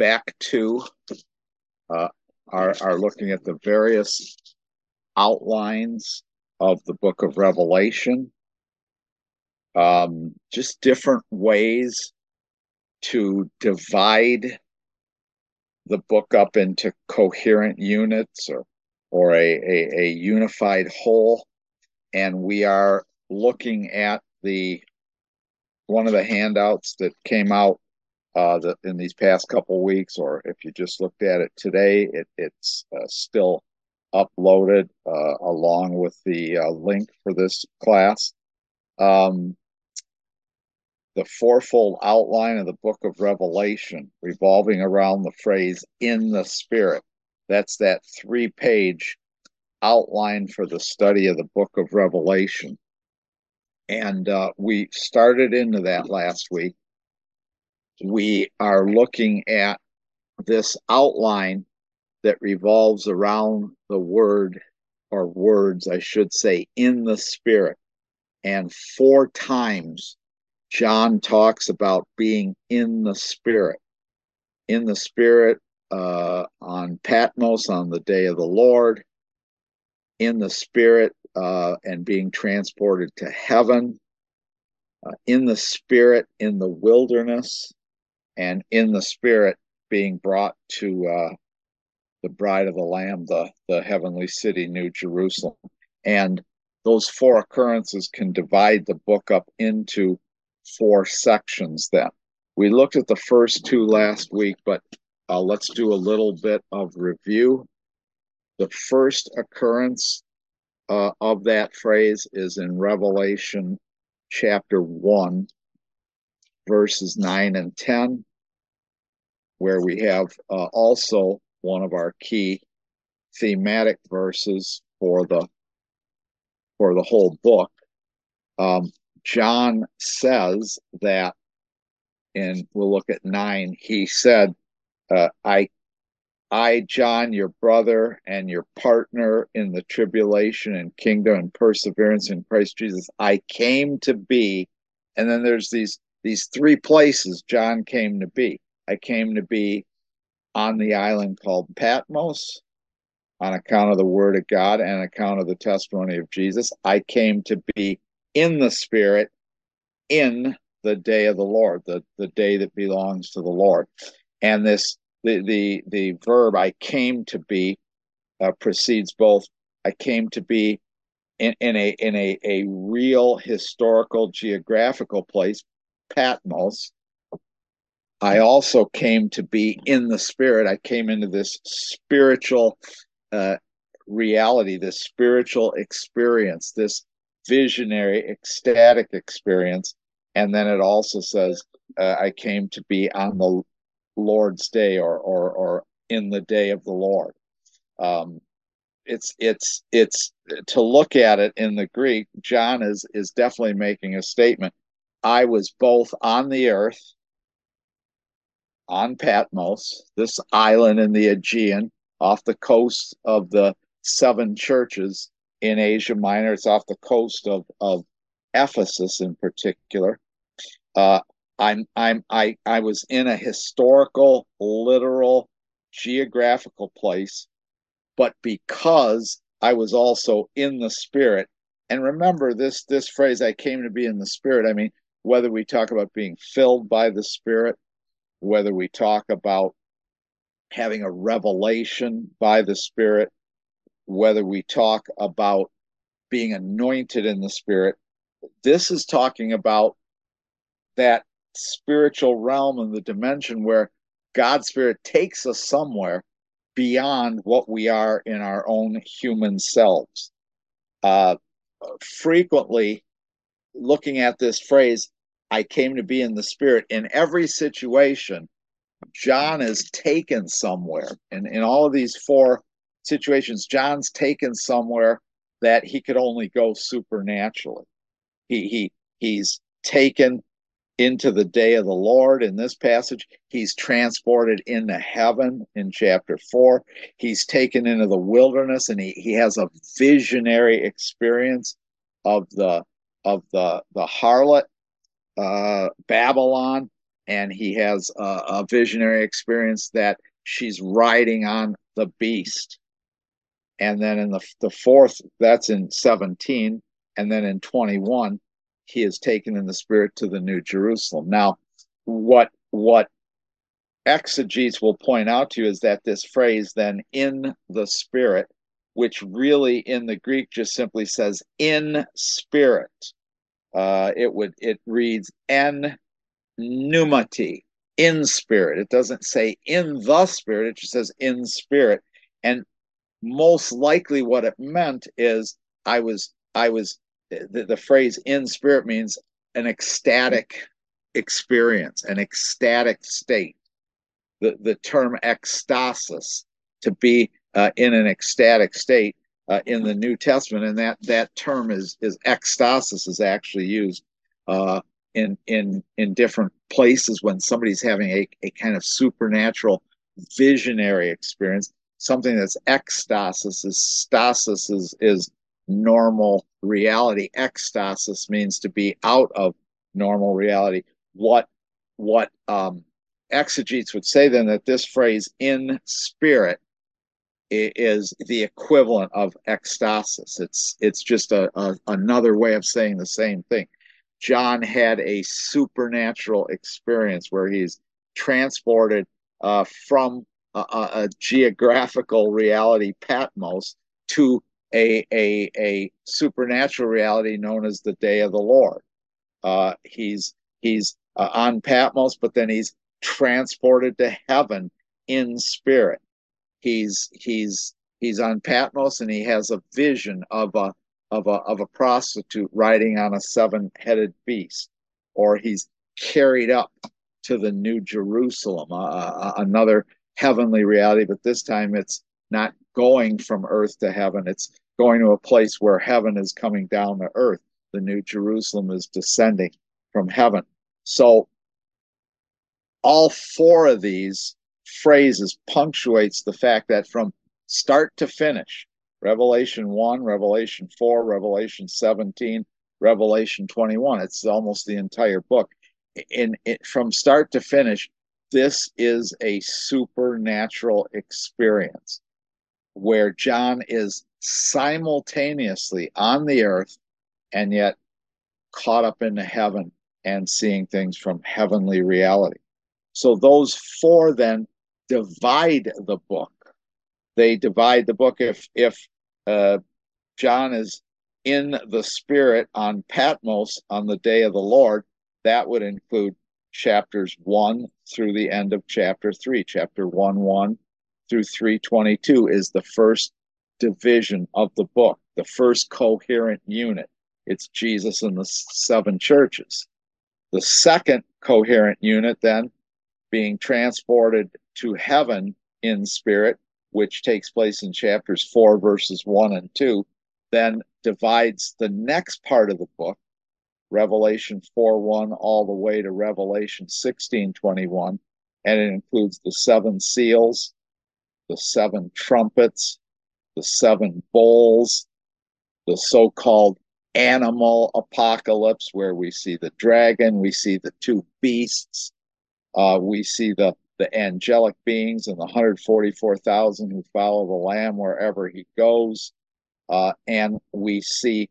back to uh, are looking at the various outlines of the book of Revelation, just different ways to divide the book up into coherent units or a unified whole. And we are looking at the one of the handouts that came out in these past couple weeks, or if you just looked at it today, it's still uploaded along with the link for this class. The fourfold outline of the book of Revelation, revolving around the phrase "in the Spirit." That's that 3-page outline for the study of the book of Revelation. And we started into that last week. We are looking at this outline that revolves around the word, or words, I should say, "in the Spirit." And 4 times John talks about being in the Spirit. In the Spirit on Patmos on the day of the Lord. In the Spirit and being transported to heaven. In the Spirit in the wilderness. And in the Spirit being brought to the bride of the Lamb, the heavenly city, New Jerusalem. And those 4 occurrences can divide the book up into 4 sections then. We looked at the first 2 last week, but let's do a little bit of review. The first occurrence of that phrase is in Revelation chapter 1, verses 9 and 10, where we have also one of our key thematic verses for the whole book. John says that, and we'll look at 9, he said, I, John, your brother and your partner in the tribulation and kingdom and perseverance in Christ Jesus, I came to be. And then there's these 3 places John came to be. I came to be on the island called Patmos on account of the word of God and account of the testimony of Jesus. I came to be in the Spirit in the day of the Lord, the day that belongs to the Lord. And the verb "I came to be" precedes both. I came to be in a real historical geographical place, Patmos. I also came to be in the Spirit. I came into this spiritual reality, this spiritual experience, this visionary, ecstatic experience. And then it also says, I came to be on the Lord's day, or in the day of the Lord. It's to look at it in the Greek, John is definitely making a statement. I was both on the earth, on Patmos, this island in the Aegean, off the coast of the 7 churches in Asia Minor. It's off the coast of Ephesus in particular. I was in a historical, literal, geographical place, but because I was also in the Spirit. And remember this phrase, "I came to be in the Spirit." I mean, whether we talk about being filled by the Spirit, whether we talk about having a revelation by the Spirit, whether we talk about being anointed in the Spirit, this is talking about that spiritual realm and the dimension where God's Spirit takes us somewhere beyond what we are in our own human selves. Frequently, looking at this phrase, "I came to be in the Spirit," in every situation, John is taken somewhere. And in all of these 4 situations, John's taken somewhere that he could only go supernaturally. He's taken into the day of the Lord in this passage. He's transported into heaven in chapter 4. He's taken into the wilderness, and he has a visionary experience of the harlot, Babylon, and he has a visionary experience that she's riding on the beast. And then in the fourth, that's in 17, and then in 21, he is taken in the spirit to the New Jerusalem. Now, what exegetes will point out to you is that this phrase then in the spirit, which really in the Greek just simply says in spirit. It reads en pneumati, in spirit. It doesn't say in the spirit, it just says in spirit. And most likely what it meant is the phrase in spirit means an ecstatic experience, an ecstatic state. The term ecstasis, to be in an ecstatic state in the New Testament, and that term is ecstasis is actually used in different places when somebody's having a kind of supernatural visionary experience. Something that's ecstasis is stasis is normal reality. Ecstasis means to be out of normal reality. What exegetes would say then that this phrase in spirit is the equivalent of ecstasis. It's just another way of saying the same thing. John had a supernatural experience where he's transported from a geographical reality, Patmos, to a supernatural reality known as the Day of the Lord. He's on Patmos, but then he's transported to heaven in spirit. He's on Patmos and he has a vision of a prostitute riding on a seven-headed beast, or he's carried up to the New Jerusalem, another heavenly reality, but this time it's not going from earth to heaven, it's going to a place where heaven is coming down to earth. The New Jerusalem is descending from heaven. So all four of these phrases punctuates the fact that from start to finish, Revelation 1, Revelation 4, Revelation 17, Revelation 21, it's almost the entire book. From start to finish, this is a supernatural experience where John is simultaneously on the earth and yet caught up into heaven and seeing things from heavenly reality. So those four then divide the book. They divide the book. If John is in the spirit on Patmos on the day of the Lord, that would include chapters 1 through the end of chapter 3. Chapter 1 through 3:22 is the first division of the book, the first coherent unit. It's Jesus and the seven churches. The second coherent unit then being transported to heaven in spirit, which takes place in chapters 4, verses 1 and 2, then divides the next part of the book, Revelation 4:1 all the way to Revelation 16:21, and it includes the seven seals, the seven trumpets, the seven bowls, the so-called animal apocalypse, where we see the dragon, we see the two beasts, we see the angelic beings and the 144,000 who follow the Lamb wherever he goes, and we see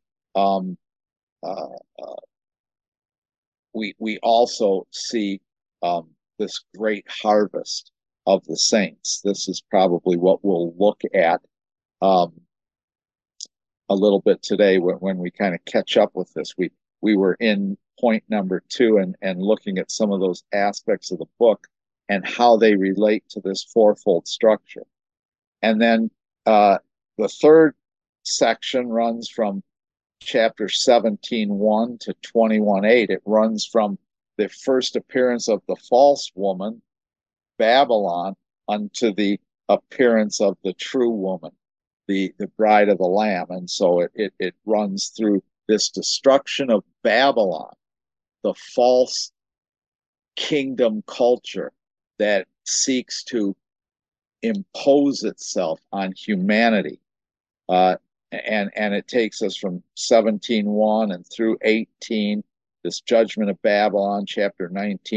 we also see this great harvest of the saints. This is probably what we'll look at a little bit today when we kind of catch up with this. We were in point number 2 and looking at some of those aspects of the book and how they relate to this fourfold structure. And then the third section runs from chapter 17:1 to 21:8. It runs from the first appearance of the false woman, Babylon, unto the appearance of the true woman, the bride of the Lamb. And so it runs through this destruction of Babylon, the false kingdom culture that seeks to impose itself on humanity. And it takes us from 17:1 and through 18, this judgment of Babylon, chapter 19,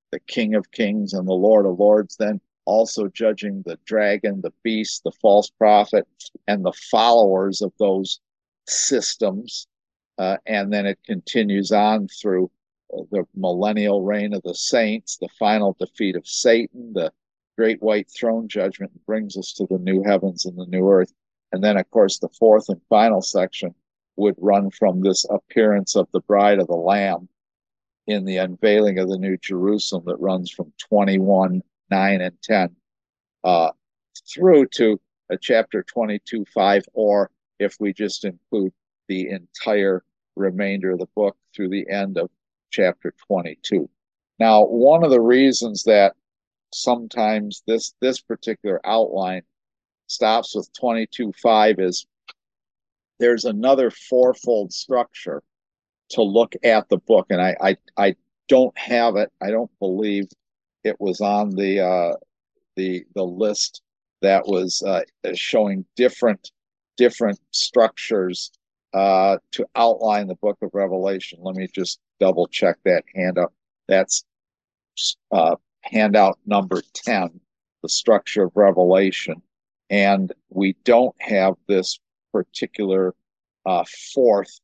the King of Kings and the Lord of Lords, then also judging the dragon, the beast, the false prophet, and the followers of those systems. And then it continues on through the millennial reign of the saints, the final defeat of Satan, the great white throne judgment brings us to the new heavens and the new earth. And then, of course, the fourth and final section would run from this appearance of the bride of the Lamb in the unveiling of the New Jerusalem that runs from 21, 9, and 10 through to chapter 22, 5, or if we just include the entire remainder of the book through the end of chapter 22. Now, one of the reasons that sometimes this particular outline stops with 22:5 is there's another fourfold structure to look at the book, and I don't have it. I don't believe it was on the list that was showing different structures to outline the book of Revelation. Let me just double check that handout. That's handout number 10, the structure of Revelation. And we don't have this particular fourth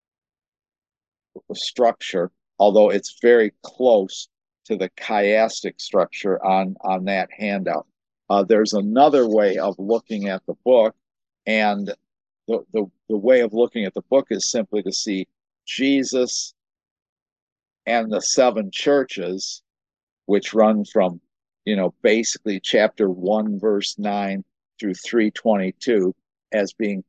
structure, although it's very close to the chiastic structure on that handout. There's another way of looking at the book, and the way of looking at the book is simply to see Jesus and the seven churches, which run from, basically chapter 1, verse 9 through 322 as being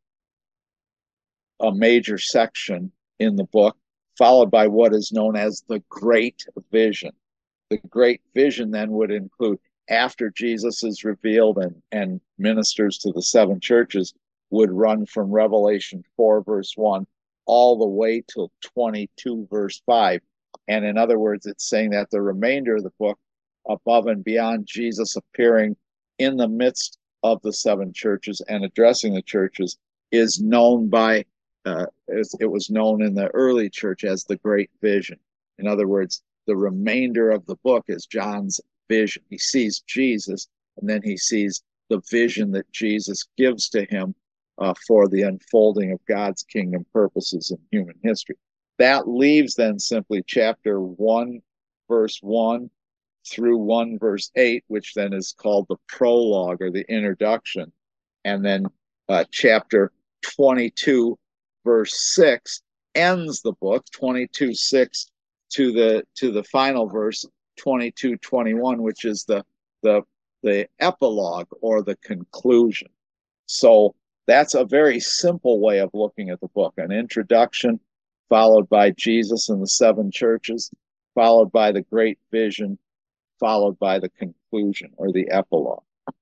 a major section in the book, followed by what is known as the Great Vision. The Great Vision then would include, after Jesus is revealed and ministers to the seven churches, would run from Revelation 4, verse 1, all the way till 22, verse 5. And in other words, it's saying that the remainder of the book, above and beyond Jesus appearing in the midst of the seven churches and addressing the churches, is known by, it was known in the early church as the Great Vision. In other words, the remainder of the book is John's vision. He sees Jesus, and then he sees the vision that Jesus gives to him for the unfolding of God's kingdom purposes in human history. That leaves then simply chapter 1, verse 1 through 1, verse 8, which then is called the prologue or the introduction. And then chapter 22, verse 6 ends the book, 22:6 to the final verse, 22:21, which is the epilogue or the conclusion. So that's a very simple way of looking at the book: an introduction, followed by Jesus and the seven churches, followed by the Great Vision, followed by the conclusion or the epilogue.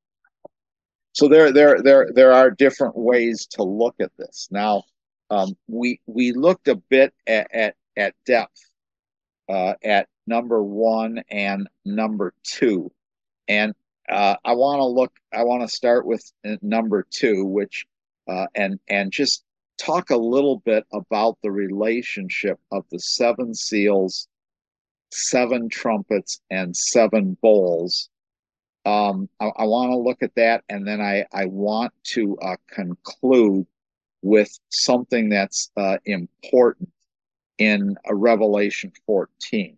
So there are different ways to look at this. Now, we looked a bit at depth at number 1 and number 2, and I want to start with number 2, which and just talk a little bit about the relationship of the seven seals, seven trumpets, and seven bowls. I want to look at that, and then I want to conclude with something that's important in Revelation 14.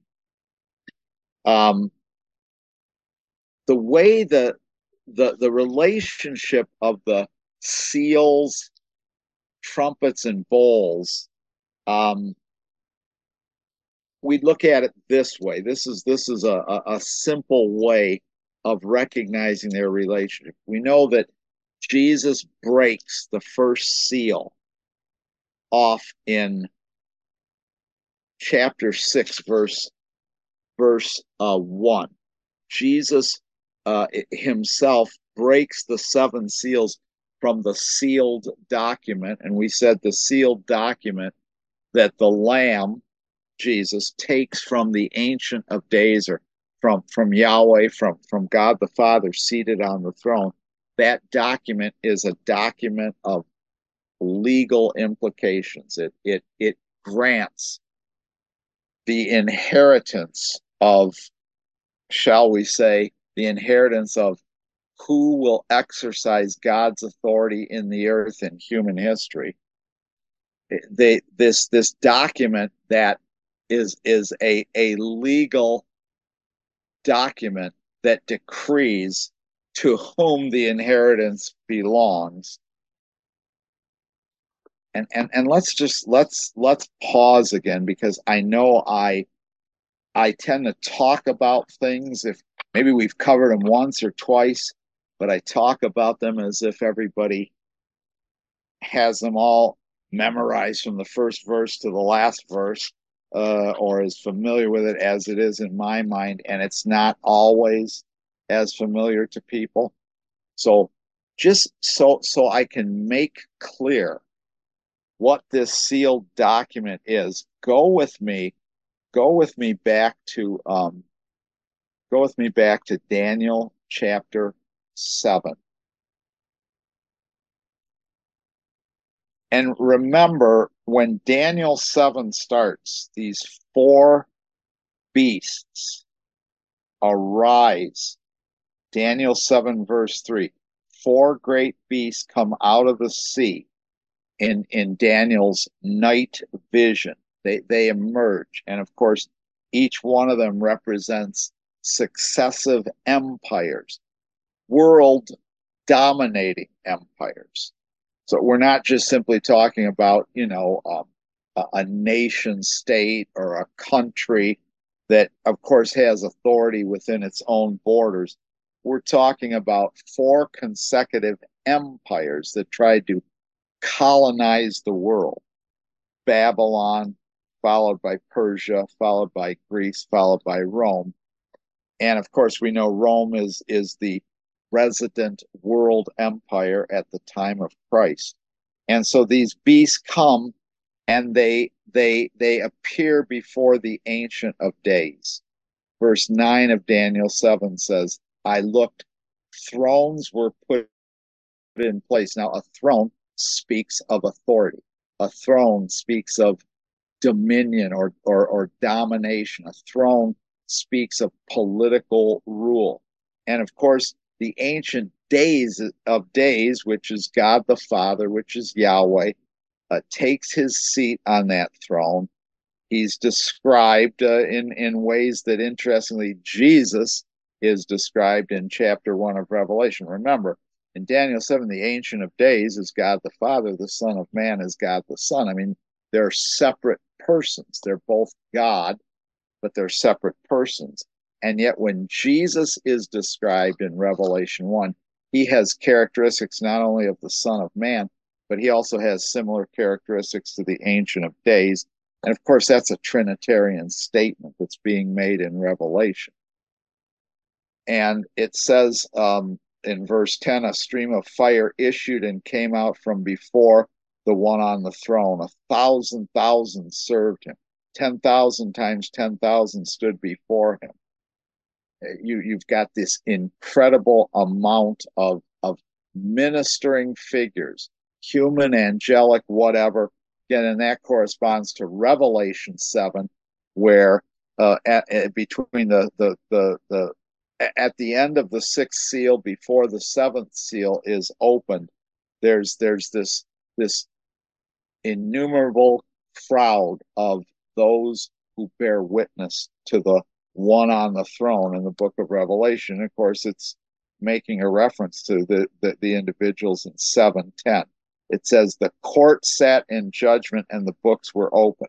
The way the relationship of the seals, trumpets, and bowls, we look at it this way. This is a simple way of recognizing their relationship. We know that Jesus breaks the first seal off in chapter 6, verse 1. Jesus himself breaks the seven seals from the sealed document, and we said the sealed document that the Lamb, Jesus, takes from the Ancient of Days, or from Yahweh, from God the Father seated on the throne. That document is a document of legal implications. It grants the inheritance of shall we say, the inheritance of who will exercise God's authority in the earth in human history. This document that is a legal document that decrees to whom the inheritance belongs. And let's pause again, because I know I tend to talk about things, if maybe we've covered them once or twice, but I talk about them as if everybody has them all memorized from the first verse to the last verse, or is familiar with it as it is in my mind, and it's not always as familiar to people. So just so I can make clear what this sealed document is, go with me back to Daniel chapter 7. And remember, when Daniel 7 starts, these four beasts arise. Daniel 7, verse 3. Four great beasts come out of the sea in Daniel's night vision. They emerge. And of course, each one of them represents successive empires, world dominating empires. So we're not just simply talking about, a nation state or a country that, of course, has authority within its own borders. We're talking about four consecutive empires that tried to colonize the world. Babylon, followed by Persia, followed by Greece, followed by Rome. And of course, we know Rome is the resident world empire at the time of Christ. And so these beasts come and they appear before the Ancient of Days. Verse 9 of Daniel 7 says, I looked, thrones were put in place. Now, a throne speaks of authority. A throne speaks of dominion or domination. A throne speaks of political rule. And of course, the Ancient Days of Days, which is God the Father, which is Yahweh, takes his seat on that throne. He's described in ways that, interestingly, Jesus is described in chapter 1 of Revelation. Remember, in Daniel 7, the Ancient of Days is God the Father, the Son of Man is God the Son. I mean, they're separate persons. They're both God, but they're separate persons. And yet, when Jesus is described in Revelation 1, he has characteristics not only of the Son of Man, but he also has similar characteristics to the Ancient of Days. And of course, that's a Trinitarian statement that's being made in Revelation. And it says in verse 10, a stream of fire issued and came out from before the one on the throne. 1,000,000 served him. 10,000 times 10,000 stood before him. You've got this incredible amount of ministering figures, human, angelic, whatever. Again, and that corresponds to Revelation 7, where between at the end of the sixth seal, before the seventh seal is opened, there's this innumerable crowd of those who bear witness to the one on the throne in the book of Revelation. Of course, it's making a reference to the individuals in 7:10. It says the court sat in judgment and the books were open.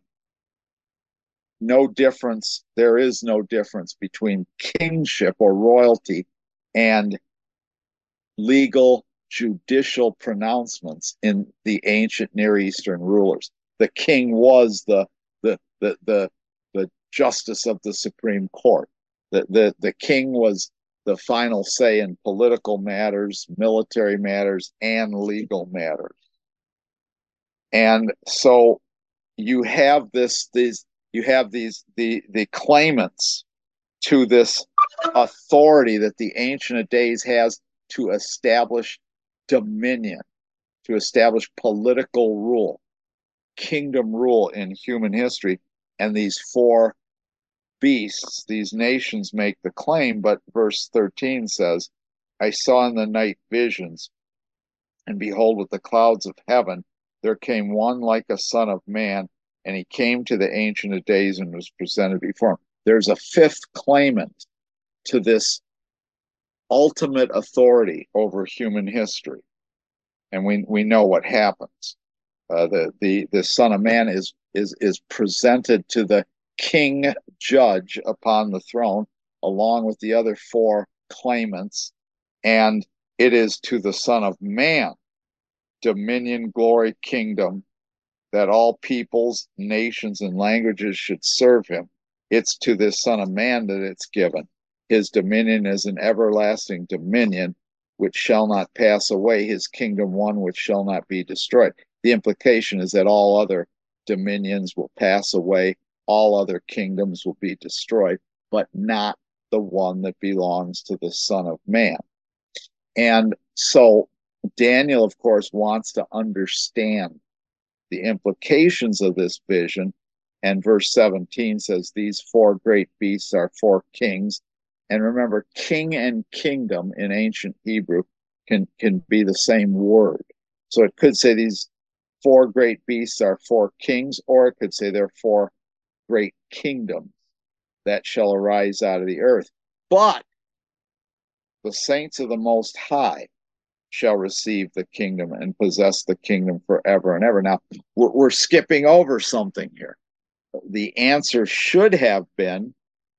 No difference, there is no difference between kingship or royalty and legal judicial pronouncements in the ancient Near Eastern rulers. The king was the justice of the Supreme Court. The king was the final say in political matters, military matters, and legal matters. And so you have the claimants to this authority that the Ancient of Days has to establish dominion, to establish political rule, kingdom rule in human history. And these four beasts, these nations make the claim, but verse 13 says, I saw in the night visions, and behold, with the clouds of heaven, there came one like a son of man, and he came to the Ancient of Days and was presented before him. There's a fifth claimant to this ultimate authority over human history. And we know what happens. The Son of Man is presented to the King Judge upon the throne, along with the other four claimants, and it is to the Son of Man, dominion, glory, kingdom, that all peoples, nations, and languages should serve him. It's to this Son of Man that it's given. His dominion is an everlasting dominion which shall not pass away, his kingdom one which shall not be destroyed. The implication is that all other dominions will pass away, all other kingdoms will be destroyed, but not the one that belongs to the Son of Man. And so Daniel, of course, wants to understand the implications of this vision. And verse 17 says, these four great beasts are four kings. And remember, king and kingdom in ancient Hebrew can be the same word. So it could say these four great beasts are four kings, or it could say they're four great kingdoms that shall arise out of the earth. But the saints of the Most High shall receive the kingdom and possess the kingdom forever and ever. Now, we're skipping over something here. The answer should have been,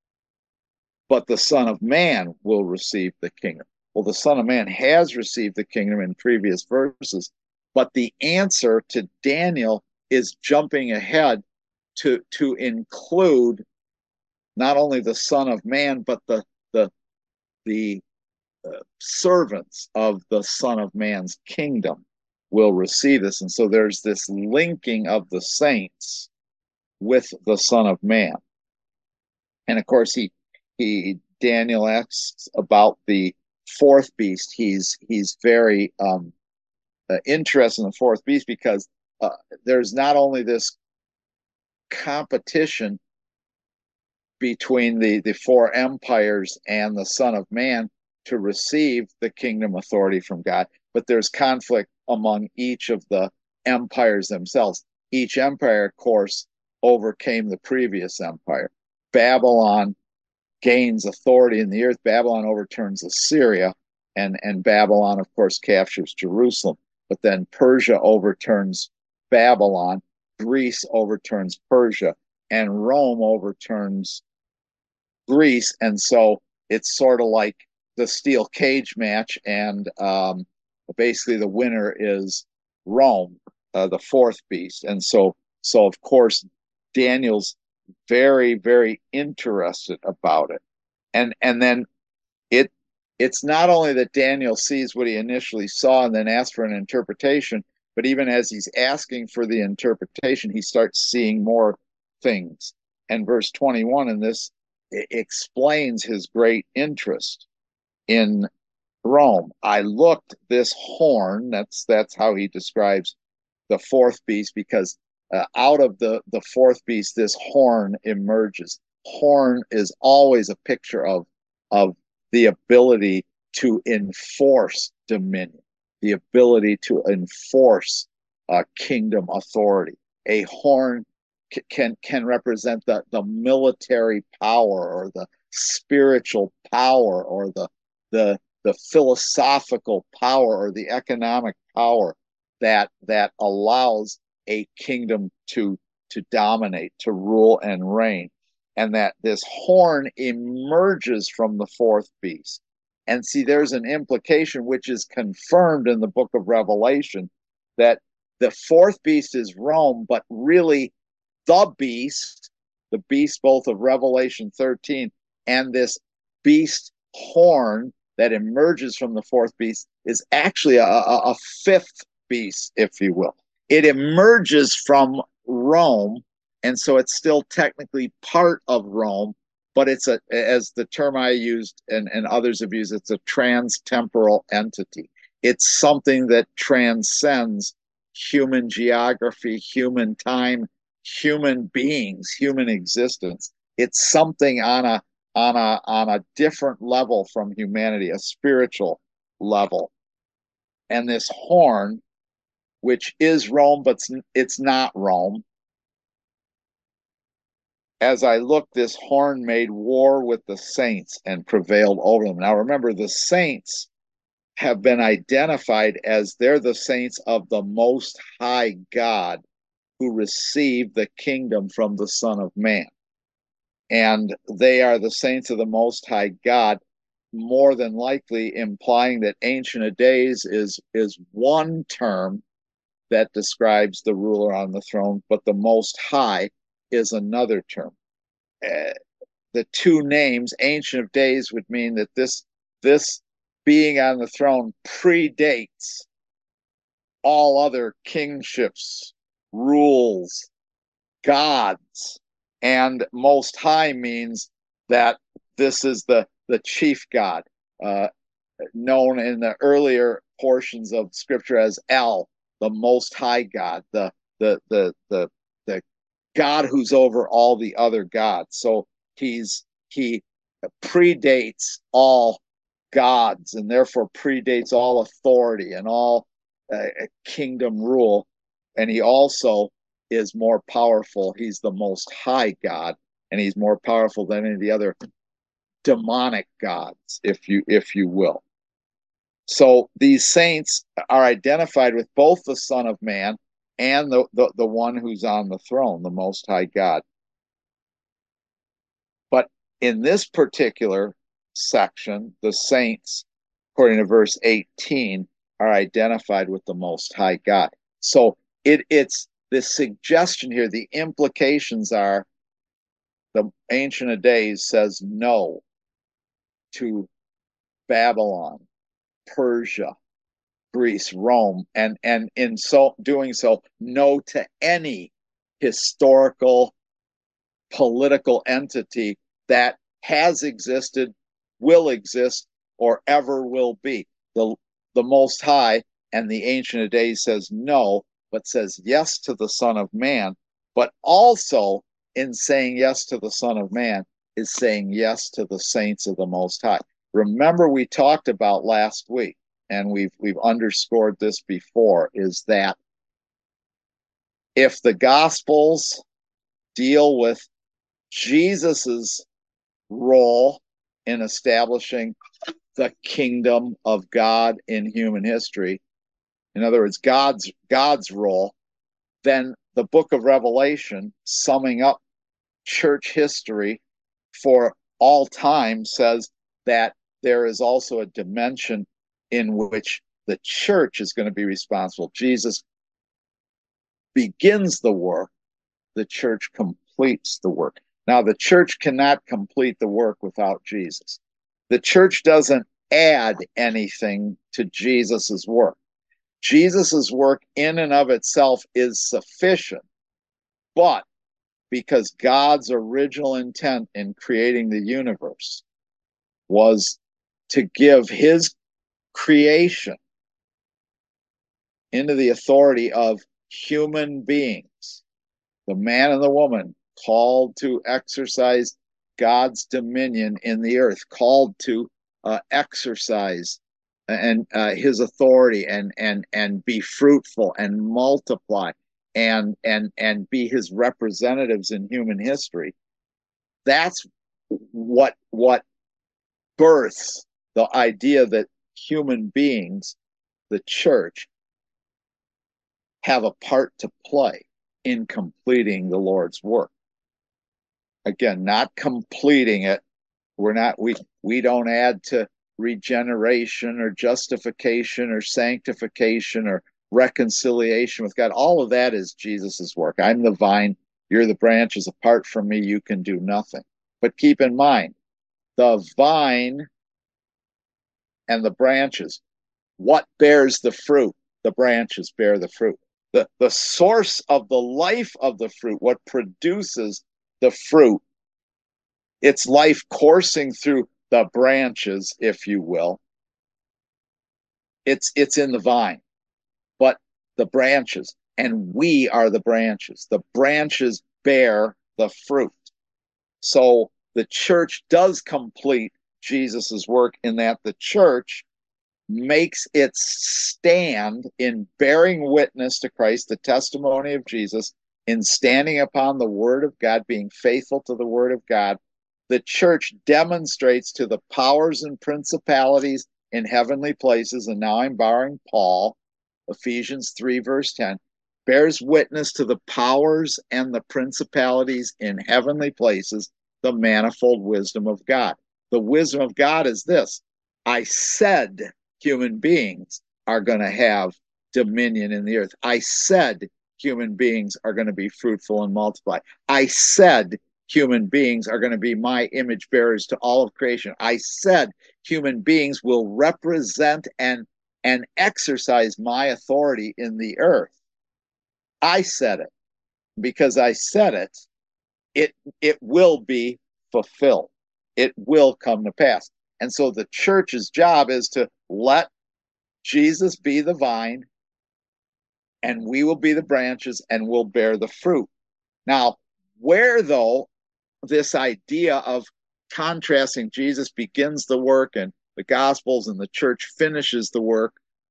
but the Son of Man will receive the kingdom. Well, the Son of Man has received the kingdom in previous verses, but the answer to Daniel is jumping ahead to include not only the Son of Man, but the servants of the Son of Man's kingdom will receive this. And so there's this linking of the saints with the Son of Man. And of course, Daniel asks about the fourth beast. He's very interested in the fourth beast because there's not only this competition between the four empires and the Son of Man to receive the kingdom authority from God, but there's conflict among each of the empires themselves. Each empire, of course, overcame the previous empire. Babylon gains authority in the earth. Babylon overturns Assyria, and Babylon, of course, captures Jerusalem. But then Persia overturns Babylon, Greece overturns Persia, and Rome overturns Greece. And so it's sort of like the steel cage match, and basically the winner is Rome, the fourth beast. And so of course, Daniel's very, very interested about it. And then it's not only that Daniel sees what he initially saw and then asks for an interpretation, but even as he's asking for the interpretation, he starts seeing more things. And verse 21 in this explains his great interest in Rome. I looked, this horn, that's how he describes the fourth beast, because out of the fourth beast, this horn emerges. Horn is always a picture of the ability to enforce dominion, the ability to enforce kingdom authority. A horn can represent the military power, or the spiritual power, or the philosophical power, or the economic power that allows a kingdom to dominate, to rule and reign. And that this horn emerges from the fourth beast. And see, there's an implication which is confirmed in the book of Revelation, that the fourth beast is Rome, but really the beast both of Revelation 13 and this beast horn that emerges from the fourth beast is actually a fifth beast, if you will. It emerges from Rome, and so it's still technically part of Rome, but it's as the term I used and others have used, it's a trans-temporal entity. It's something that transcends human geography, human time, human beings, human existence. It's something on a different level from humanity, a spiritual level. And this horn, which is Rome, but it's not Rome. As I looked, this horn made war with the saints and prevailed over them. Now remember, the saints have been identified as they're the saints of the Most High God who received the kingdom from the Son of Man. And they are the saints of the Most High God, more than likely implying that Ancient of Days is one term that describes the ruler on the throne, but the Most High is another term. Uh, the two names, Ancient of Days, would mean that this being on the throne predates all other kingships, rules, gods, and Most High means that this is the chief God, uh, known in the earlier portions of Scripture as El, the Most High God, the God who's over all the other gods. So he predates all gods and therefore predates all authority and all kingdom rule. And he also is more powerful. He's the Most High God, and he's more powerful than any of the other demonic gods, if you will. So these saints are identified with both the Son of Man and the one who's on the throne, the Most High God. But in this particular section, the saints, according to verse 18, are identified with the Most High God. So it's the suggestion here, the implications are the Ancient of Days says no to Babylon, Persia, Greece, Rome, and in so doing so, no to any historical political entity that has existed, will exist, or ever will be. The Most High and the Ancient of Days says no, but says yes to the Son of Man, but also in saying yes to the Son of Man is saying yes to the saints of the Most High. Remember, we talked about last week, and we've underscored this before, is that if the Gospels deal with Jesus's role in establishing the kingdom of God in human history, in other words, God's role, then the book of Revelation, summing up church history for all time, says that there is also a dimension in which the church is going to be responsible. Jesus begins the work, the church completes the work. Now, the church cannot complete the work without Jesus. The church doesn't add anything to Jesus's work. Jesus's work in and of itself is sufficient, but because God's original intent in creating the universe was to give his creation into the authority of human beings, the man and the woman called to exercise God's dominion in the earth, called to exercise and his authority and be fruitful and multiply and be his representatives in human history. That's what births the idea that human beings, the church, have a part to play in completing the Lord's work. Again, not completing it. We don't add to regeneration or justification or sanctification or reconciliation with God. All of that is Jesus's work. I'm the vine, you're the branches. Apart from me, you can do nothing. But keep in mind, the vine and the branches, what bears the fruit? The branches bear the fruit. The source of the life of the fruit, what produces the fruit, its life coursing through the branches, if you will, it's in the vine. But the branches, and we are the branches. The branches bear the fruit. So the church does complete Jesus's work in that the church makes its stand in bearing witness to Christ, the testimony of Jesus, in standing upon the word of God, being faithful to the word of God. The church demonstrates to the powers and principalities in heavenly places, and now I'm borrowing Paul, Ephesians 3, verse 10, bears witness to the powers and the principalities in heavenly places, the manifold wisdom of God. The wisdom of God is this: I said human beings are going to have dominion in the earth. I said human beings are going to be fruitful and multiply. I said human beings are going to be my image bearers to all of creation. I said human beings will represent and exercise my authority in the earth. I said it. Because I said it, it will be fulfilled. It will come to pass. And so the church's job is to let Jesus be the vine, and we will be the branches, and we'll bear the fruit. Now, where though this idea of contrasting Jesus begins the work and the Gospels and the church finishes the work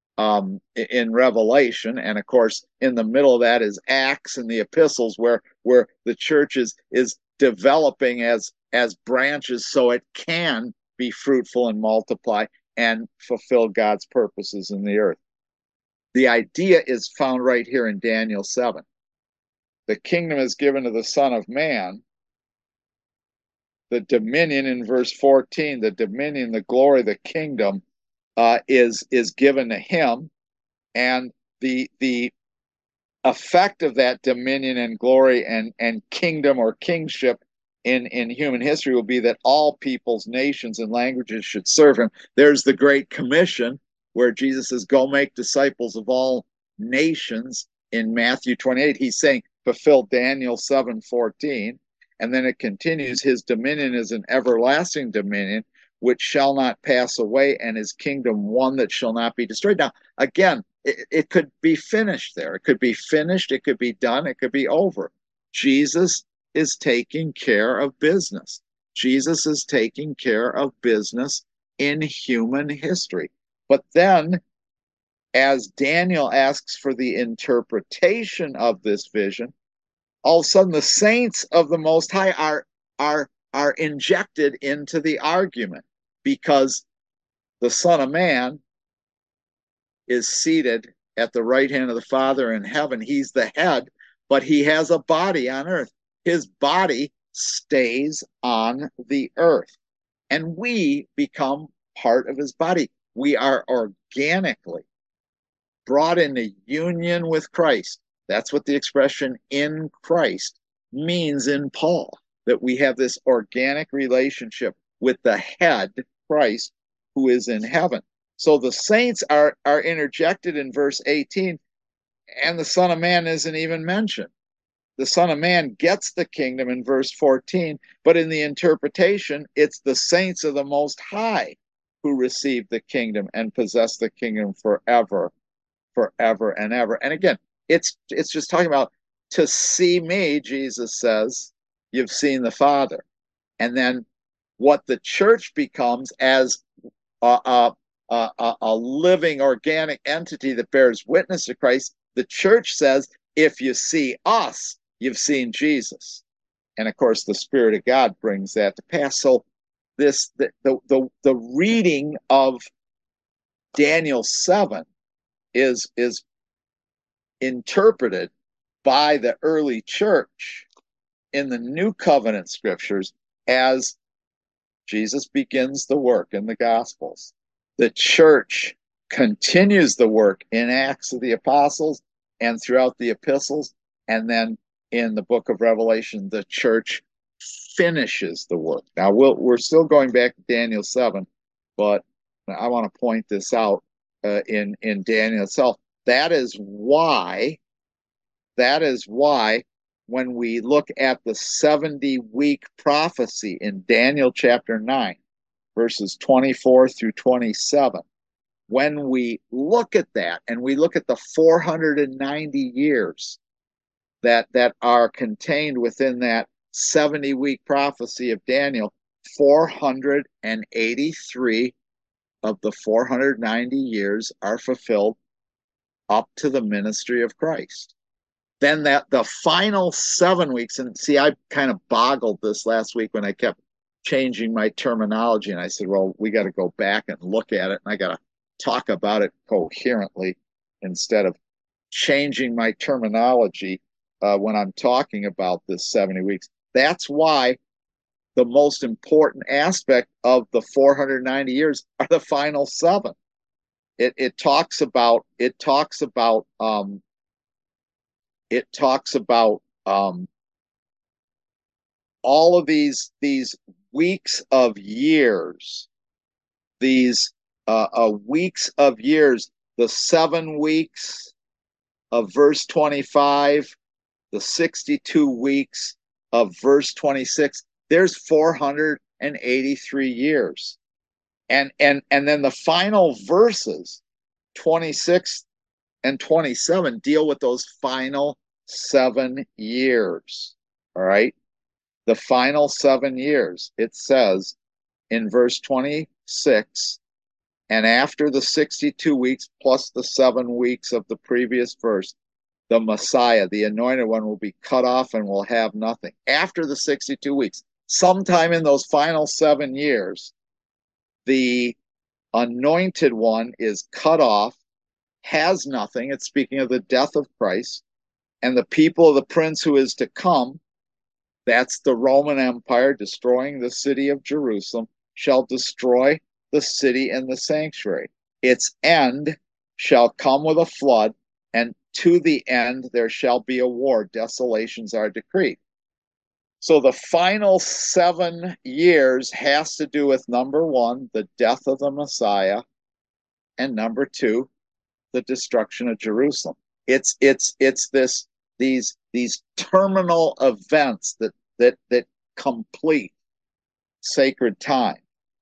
in Revelation, and of course, in the middle of that is Acts and the epistles, where the church is developing as branches so it can be fruitful and multiply and fulfill God's purposes in the earth. The idea is found right here in Daniel 7. The kingdom is given to the Son of Man. The dominion in verse 14, the dominion, the glory, the kingdom is given to him, and the effect of that dominion and glory and kingdom or kingship in human history will be that all peoples, nations, and languages should serve him. There's the Great Commission, where Jesus says, go make disciples of all nations in Matthew 28. He's saying, fulfill Daniel 7:14. And then it continues, his dominion is an everlasting dominion, which shall not pass away, and his kingdom one that shall not be destroyed. Now, again, it could be finished there. It could be finished. It could be done. It could be over. Jesus is taking care of business. Jesus is taking care of business in human history. But then, as Daniel asks for the interpretation of this vision, all of a sudden the saints of the Most High are injected into the argument, because the Son of Man is seated at the right hand of the Father in heaven. He's the head, but he has a body on earth. His body stays on the earth, and we become part of his body. We are organically brought into union with Christ. That's what the expression in Christ means in Paul, that we have this organic relationship with the head, Christ, who is in heaven. So the saints are interjected in verse 18, and the Son of Man isn't even mentioned. The Son of Man gets the kingdom in verse 14, but in the interpretation, it's the saints of the Most High who receive the kingdom and possess the kingdom forever and ever. And again, it's just talking about, to see me, Jesus says, you've seen the Father. And then what the church becomes as a living organic entity that bears witness to Christ, the church says, if you see us, you've seen Jesus. And of course, the Spirit of God brings that to pass. So the reading of Daniel 7 is interpreted by the early church in the New Covenant scriptures as Jesus begins the work in the Gospels. The church continues the work in Acts of the Apostles and throughout the epistles. And then in the book of Revelation, the church finishes the work. Now, we're still going back to Daniel 7, but I want to point this out in Daniel itself. That is why when we look at the 70-week prophecy in Daniel chapter 9, verses 24 through 27, when we look at that and we look at the 490 years that are contained within that 70-week prophecy of Daniel, 483 of the 490 years are fulfilled up to the ministry of Christ. Then that the final 7 weeks, and see, I kind of boggled this last week when I kept changing my terminology, and I said, well, we got to go back and look at it, and I got to talk about it coherently instead of changing my terminology when I'm talking about this 70 weeks. That's why the most important aspect of the 490 years are the final 7. It talks about all of these weeks of years, these weeks of years, the 7 weeks of verse 25, the 62 weeks of verse 26. There's 483 years. And then the final verses, 26 and 27, deal with those final 7 years. All right. The final 7 years, it says in verse 26, and after the 62 weeks plus the 7 weeks of the previous verse, the Messiah, the anointed one, will be cut off and will have nothing. After the 62 weeks, sometime in those final 7 years, the anointed one is cut off, has nothing. It's speaking of the death of Christ. And the people of the prince who is to come, that's the Roman Empire destroying the city of Jerusalem, shall destroy the city and the sanctuary. Its end shall come with a flood, and to the end there shall be a war. Desolations are decreed. So the final 7 years has to do with, number one, the death of the Messiah, and number two, the destruction of Jerusalem. It's these terminal events that complete sacred time.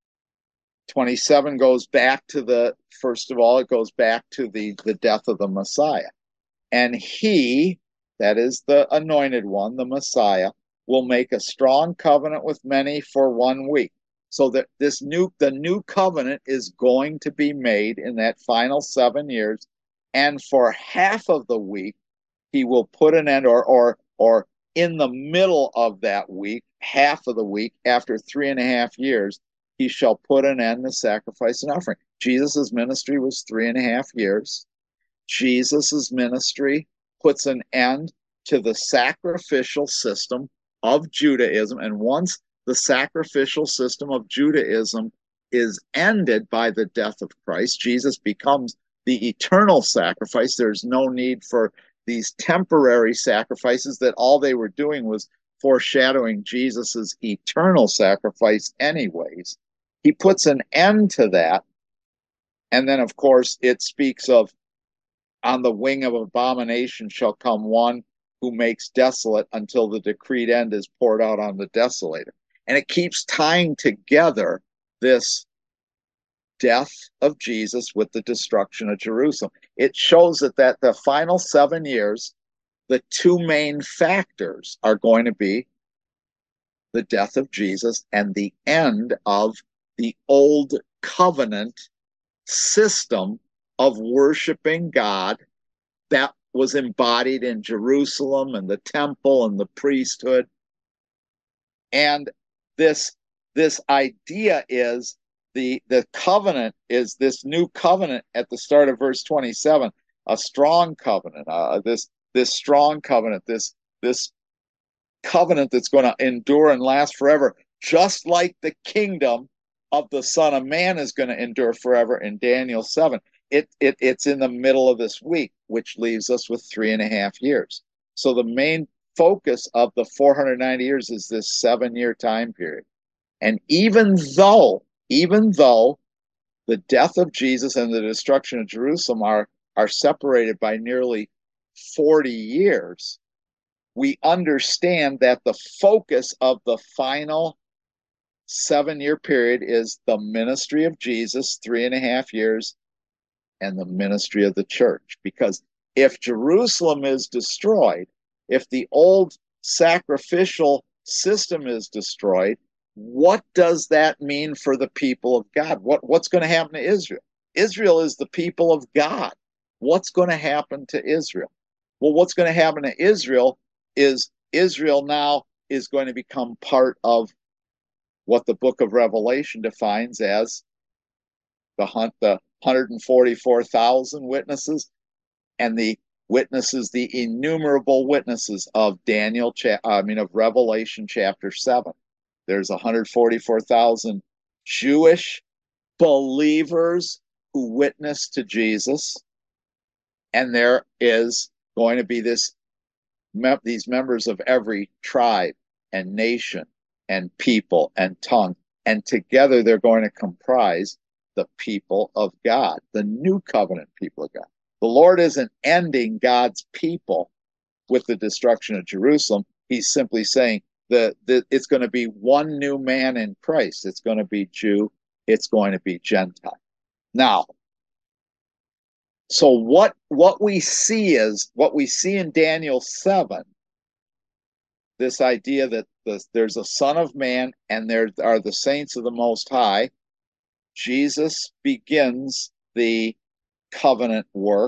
27 goes back to first of all, it goes back to the death of the Messiah. And he, that is the anointed one, the Messiah, will make a strong covenant with many for 1 week. So that the new covenant is going to be made in that final 7 years, and for half of the week, he will put an end, or in the middle of that week, half of the week, after 3.5 years, he shall put an end to sacrifice and offering. Jesus' ministry was 3.5 years. Jesus' ministry puts an end to the sacrificial system of Judaism. And once the sacrificial system of Judaism is ended by the death of Christ, Jesus becomes the eternal sacrifice. There's no need for these temporary sacrifices that all they were doing was foreshadowing Jesus's eternal sacrifice anyways. He puts an end to that. And then, of course, it speaks of, on the wing of abomination shall come one who makes desolate until the decreed end is poured out on the desolator. And it keeps tying together this death of Jesus with the destruction of Jerusalem. It shows that the final 7 years, the two main factors are going to be the death of Jesus and the end of the old covenant system of worshiping God that was embodied in Jerusalem and the temple and the priesthood. And this idea is the covenant is this new covenant at the start of verse 27, a strong covenant, this strong covenant, this covenant that's going to endure and last forever, just like the kingdom of the Son of Man is going to endure forever in Daniel 7. It's in the middle of this week, which leaves us with 3.5 years. So the main focus of the 490 years is this 7-year time period. And even though the death of Jesus and the destruction of Jerusalem are separated by nearly 40 years, we understand that the focus of the final 7-year period is the ministry of Jesus, 3.5 years, and the ministry of the church. Because if Jerusalem is destroyed, if the old sacrificial system is destroyed, what does that mean for the people of God? What's going to happen to Israel? Israel is the people of God. What's going to happen to Israel? Well, what's going to happen to Israel is Israel now is going to become part of what the book of Revelation defines as the 144,000 witnesses, and the witnesses, the innumerable witnesses of of Revelation chapter 7. There's 144,000 Jewish believers who witness to Jesus, and there is going to be these members of every tribe and nation and people and tongue, and together they're going to comprise the people of God, the new covenant people of God. The Lord isn't ending God's people with the destruction of Jerusalem. He's simply saying that it's going to be one new man in Christ. It's going to be Jew. It's going to be Gentile. Now, so what we see in Daniel 7, this idea that there's a Son of Man and there are the saints of the Most High. Jesus begins the covenant work.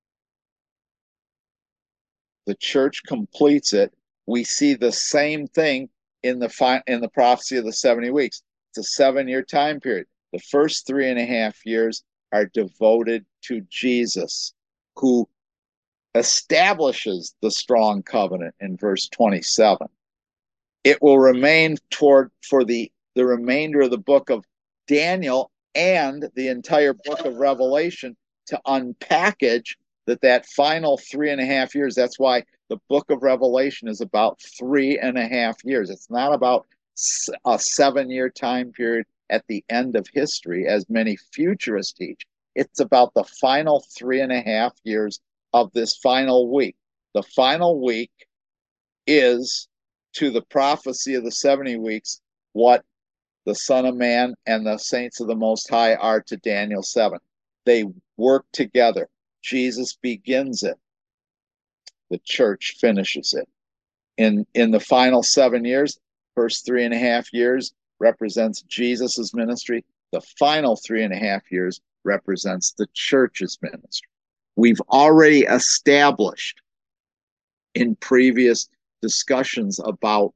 The church completes it. We see the same thing in the prophecy of the 70 weeks. It's a 7-year time period. The first 3.5 years are devoted to Jesus, who establishes the strong covenant in verse 27. It will remain for the remainder of the book of Daniel and the entire book of Revelation to unpackage that final 3.5 years. That's why the book of Revelation is about 3.5 years. It's not about a 7-year time period at the end of history, as many futurists teach. It's about the final 3.5 years of this final week. The final week is, to the prophecy of the 70 weeks, what the Son of Man and the saints of the Most High are to Daniel 7. They work together. Jesus begins it. The church finishes it. In the final 7 years, first 3.5 years represents Jesus's ministry. The final 3.5 years represents the church's ministry. We've already established in previous discussions about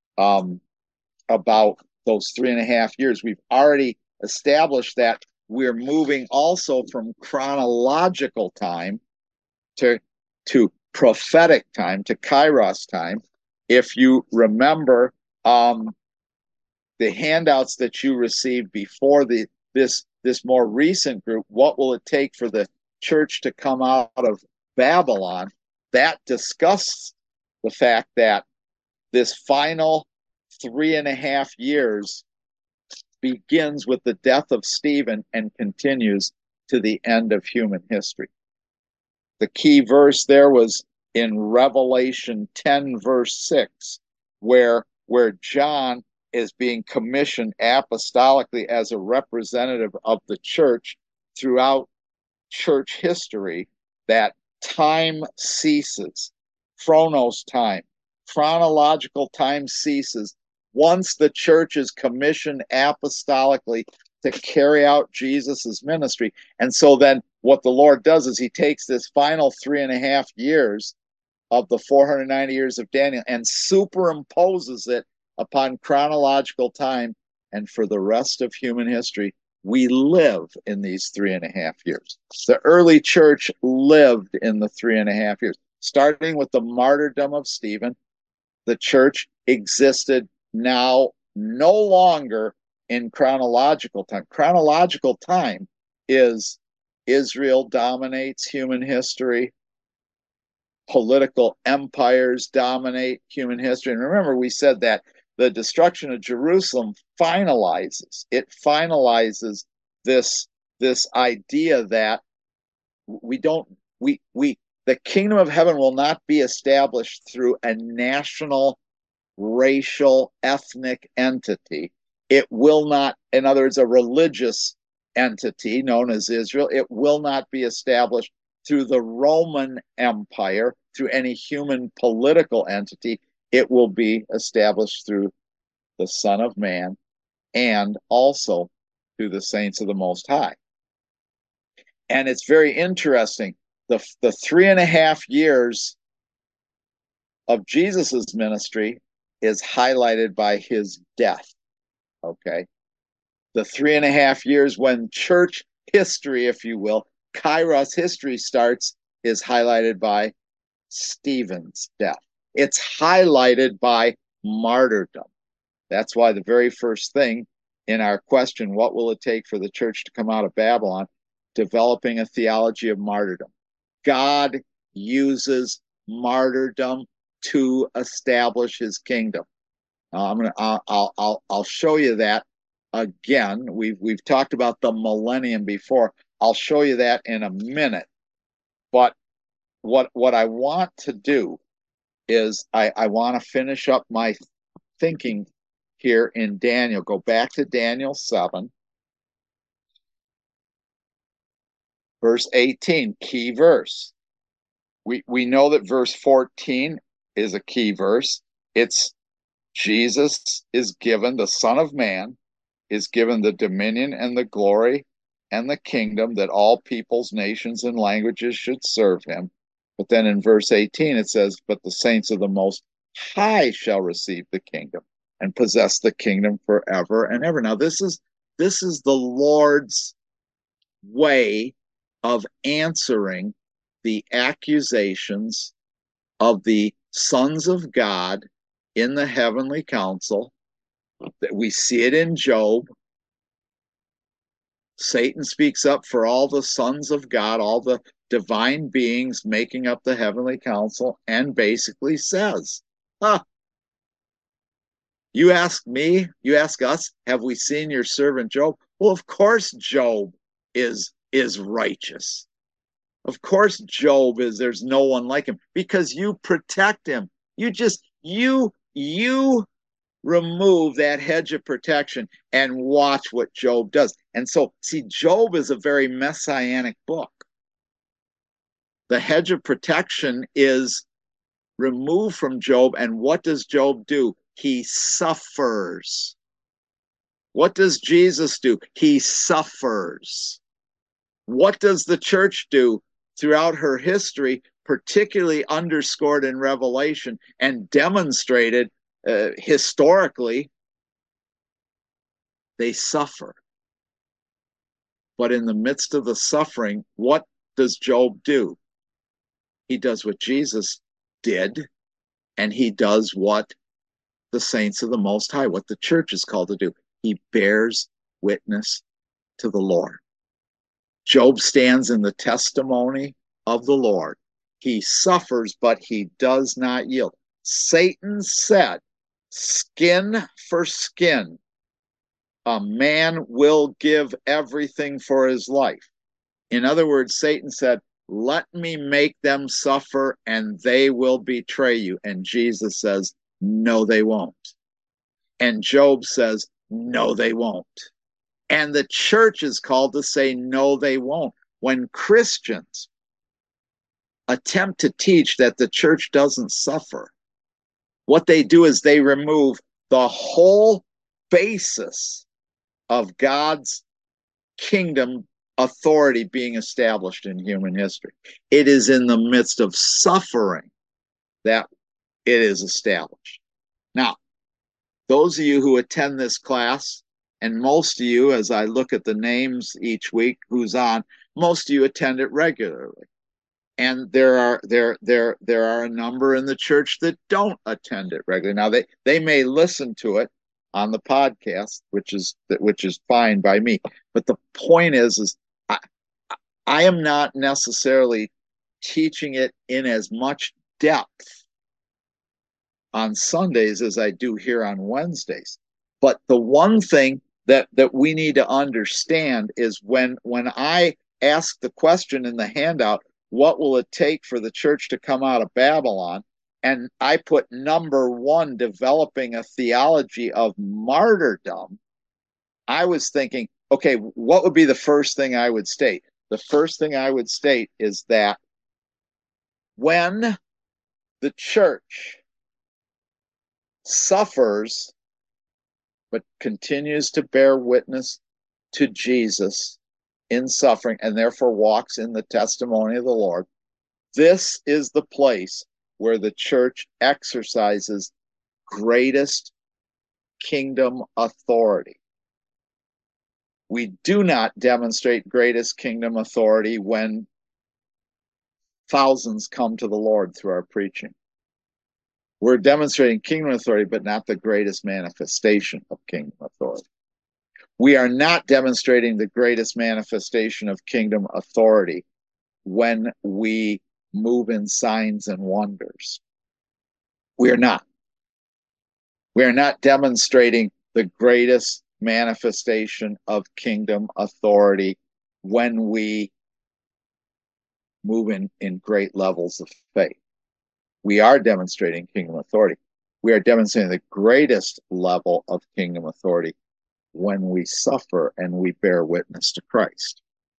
those 3.5 years, we've already established that we're moving also from chronological time to prophetic time, to kairos time. If you remember the handouts that you received before this more recent group, what will it take for the church to come out of Babylon? That discusses the fact that this final 3.5 years begins with the death of Stephen and continues to the end of human history. The key verse there was in Revelation 10, verse 6, where John is being commissioned apostolically as a representative of the church throughout church history, that time ceases. Chronos time, chronological time ceases once the church is commissioned apostolically to carry out Jesus's ministry. And so then what the Lord does is he takes this final 3.5 years of the 490 years of Daniel and superimposes it upon chronological time. And for the rest of human history, we live in these 3.5 years. The early church lived in the 3.5 years. Starting with the martyrdom of Stephen, the church existed now no longer in chronological time. Chronological time is Israel dominates human history. Political empires dominate human history. And remember, we said that the destruction of Jerusalem finalizes this idea that the kingdom of heaven will not be established through a national, racial, ethnic entity. It will not, in other words, a religious entity known as Israel. It will not be established through the Roman Empire, through any human political entity. it will be established through the Son of Man and also through the saints of the Most High. And it's very interesting. The 3.5 years of Jesus's ministry is highlighted by his death. Okay. The 3.5 years when church history, if you will, Kairos history starts, is highlighted by Stephen's death. It's highlighted by martyrdom. That's why the very first thing in our question, what will it take for the church to come out of Babylon? Developing a theology of martyrdom. God uses martyrdom to establish his kingdom. I'll show you that again. We've talked about the millennium before. I'll show you that in a minute. But what I want to do is I want to finish up my thinking here in Daniel. Go back to Daniel 7, verse 18, key verse. We know that verse 14 is a key verse. It's Jesus is given, the Son of Man is given the dominion and the glory and the kingdom that all peoples, nations, and languages should serve him. But then in verse 18 it says, but the saints of the Most High shall receive the kingdom and possess the kingdom forever and ever. Now this is the Lord's way of answering the accusations of the sons of God in the heavenly council. That we see it in Job. Satan speaks up for all the sons of God, all the divine beings making up the heavenly council, and basically says, you ask me, you ask us, have we seen your servant Job? Well, of course Job is righteous. Of course Job is, there's no one like him, because you protect him. You remove that hedge of protection and watch what Job does. And so, see, Job is a very messianic book. The hedge of protection is removed from Job, and what does Job do? He suffers. What does Jesus do? He suffers. What does the church do throughout her history, particularly underscored in Revelation and demonstrated historically? They suffer. But in the midst of the suffering, what does Job do? He does what Jesus did, and he does what the saints of the Most High, what the church is called to do. He bears witness to the Lord. Job stands in the testimony of the Lord. He suffers, but he does not yield. Satan said, skin for skin, a man will give everything for his life. In other words, Satan said, let me make them suffer and they will betray you. And Jesus says, no, they won't. And Job says, no, they won't. And the church is called to say, no, they won't. When Christians attempt to teach that the church doesn't suffer, what they do is they remove the whole basis of God's kingdom authority being established in human history. It is in the midst of suffering that it is established. Now, those of you who attend this class, and most of you, as I look at the names each week who's on, most of you attend it regularly. And there are a number in the church that don't attend it regularly. Now they may listen to it on the podcast, which is fine by me. But the point is I am not necessarily teaching it in as much depth on Sundays as I do here on Wednesdays. But the one thing that we need to understand is when I ask the question in the handout, what will it take for the church to come out of Babylon? And I put number one, developing a theology of martyrdom. I was thinking, okay, what would be the first thing I would state? The first thing I would state is that when the church suffers, but continues to bear witness to Jesus in suffering and therefore walks in the testimony of the Lord, this is the place where the church exercises greatest kingdom authority. We do not demonstrate greatest kingdom authority when thousands come to the Lord through our preaching. We're demonstrating kingdom authority, but not the greatest manifestation of kingdom authority. We are not demonstrating the greatest manifestation of kingdom authority when we move in signs and wonders. We are not. We are not demonstrating the greatest manifestation of kingdom authority when we move in great levels of faith. We are demonstrating kingdom authority. We are demonstrating the greatest level of kingdom authority when we suffer and we bear witness to Christ.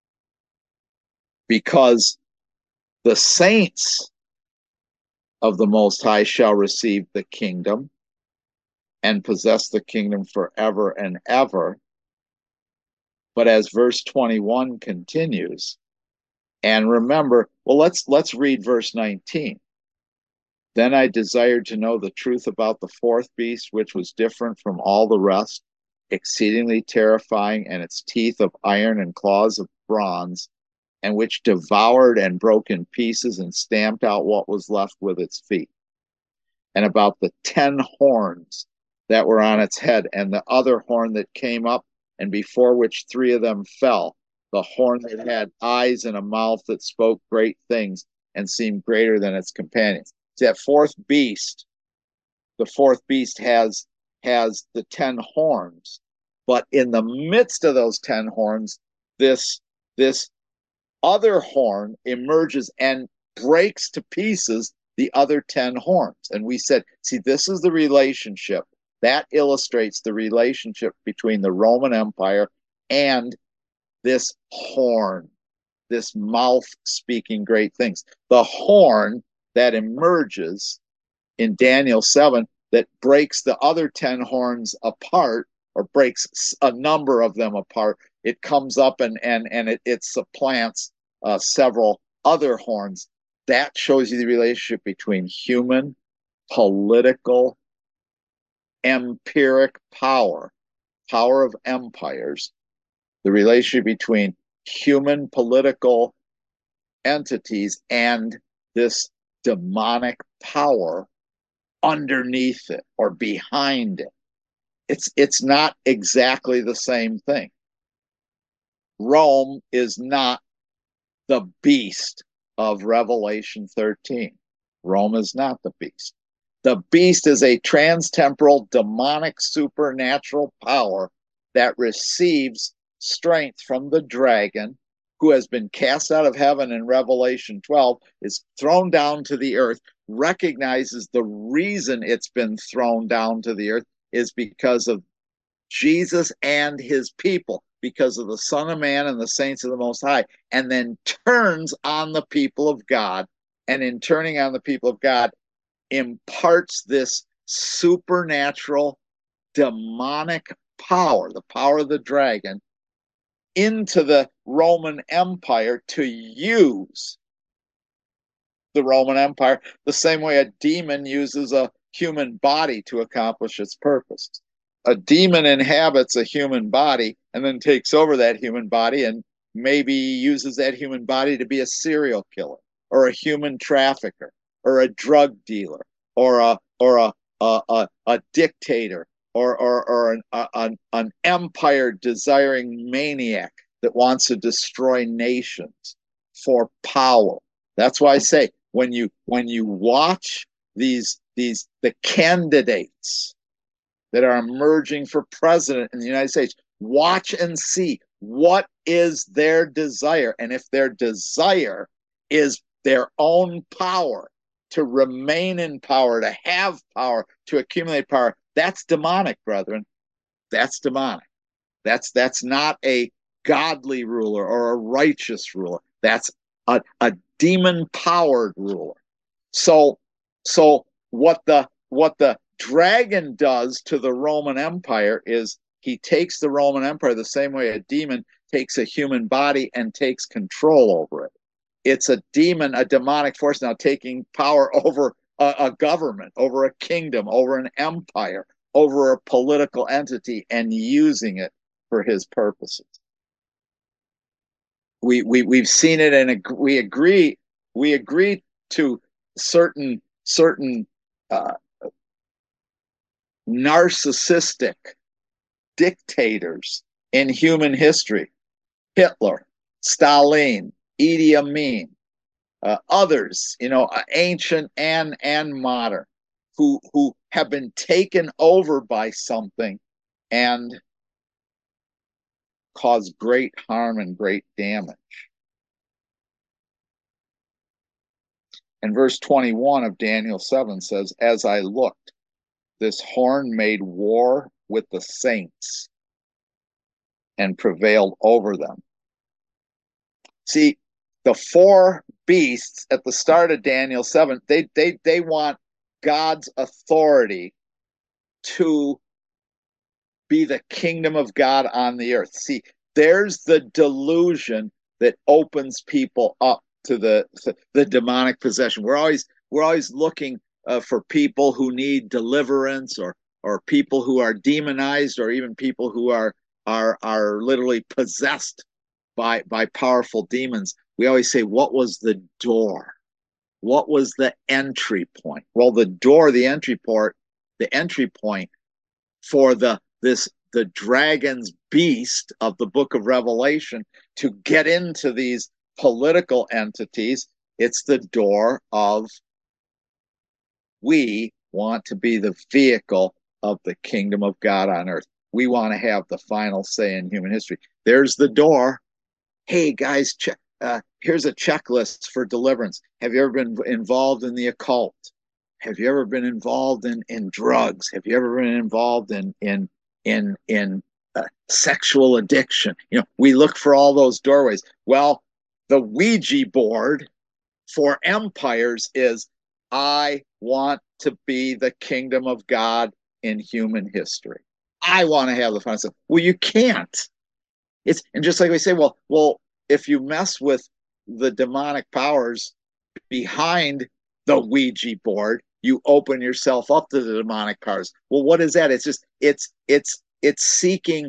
Because the saints of the Most High shall receive the kingdom and possess the kingdom forever and ever. But as verse 21 continues, and remember, well, let's read verse 19. Then I desired to know the truth about the fourth beast, which was different from all the rest, exceedingly terrifying, and its teeth of iron and claws of bronze, and which devoured and broke in pieces and stamped out what was left with its feet. And about the 10 horns that were on its head, and the other horn that came up, and before which 3 of them fell, the horn that had eyes and a mouth that spoke great things and seemed greater than its companions. See, that fourth beast, the fourth beast has the 10 horns, but in the midst of those 10 horns, this other horn emerges and breaks to pieces the other 10 horns. And we said, see, this is the relationship that illustrates the relationship between the Roman Empire and this horn, this mouth speaking great things. The horn that emerges in Daniel 7 that breaks the other 10 horns apart, or breaks a number of them apart. It comes up and it supplants several other horns. That shows you the relationship between human, political, empiric power of empires, the relationship between human political entities and this demonic power underneath it or behind it. It's not exactly the same thing. Rome is not the beast of Revelation 13. Rome is not the beast. The beast is a trans-temporal, demonic, supernatural power that receives strength from the dragon, who has been cast out of heaven in Revelation 12, is thrown down to the earth, recognizes the reason it's been thrown down to the earth is because of Jesus and his people, because of the Son of Man and the saints of the Most High, and then turns on the people of God, and in turning on the people of God, imparts this supernatural, demonic power, the power of the dragon, into the Roman Empire to use the Roman Empire the same way a demon uses a human body to accomplish its purpose. A demon inhabits a human body and then takes over that human body and maybe uses that human body to be a serial killer or a human trafficker or a drug dealer or a dictator or an empire desiring maniac that wants to destroy nations for power. That's why I say when you watch the candidates that are emerging for president in the United States, watch and see what is their desire. And if their desire is their own power, to remain in power, to have power, to accumulate power, that's demonic, brethren. That's demonic. That's not a godly ruler or a righteous ruler. That's a demon-powered ruler. So what the dragon does to the Roman Empire is he takes the Roman Empire the same way a demon takes a human body and takes control over it. It's a demon, a demonic force now taking power over a government, over a kingdom, over an empire, over a political entity, and using it for his purposes. We've seen it, and we agree to certain uh, narcissistic dictators in human history: Hitler, Stalin, Idi Amin, others, ancient and modern, who have been taken over by something and cause great harm and great damage. And verse 21 of Daniel 7 says, "As I looked, this horn made war with the saints and prevailed over them." See, the four beasts at the start of Daniel 7, they want God's authority to be the kingdom of God on the earth. See, there's the delusion that opens people up to the demonic possession. We're always looking for people who need deliverance, or people who are demonized, or even people who are literally possessed by powerful demons. We always say, what was the door? What was the entry point? Well, the door, the entry point for the dragon's beast of the book of Revelation to get into these political entities, it's the door of, we want to be the vehicle of the kingdom of God on earth. We want to have the final say in human history. There's the door. Hey guys, here's a checklist for deliverance. Have you ever been involved in the occult? Have you ever been involved in drugs? Have you ever been involved in sexual addiction? We look for all those doorways. Well, the Ouija board for empires is, I want to be the kingdom of God in human history. I want to have the final say. Well, you can't. And just like we say, well, if you mess with the demonic powers behind the Ouija board, you open yourself up to the demonic powers. Well, what is that? It's seeking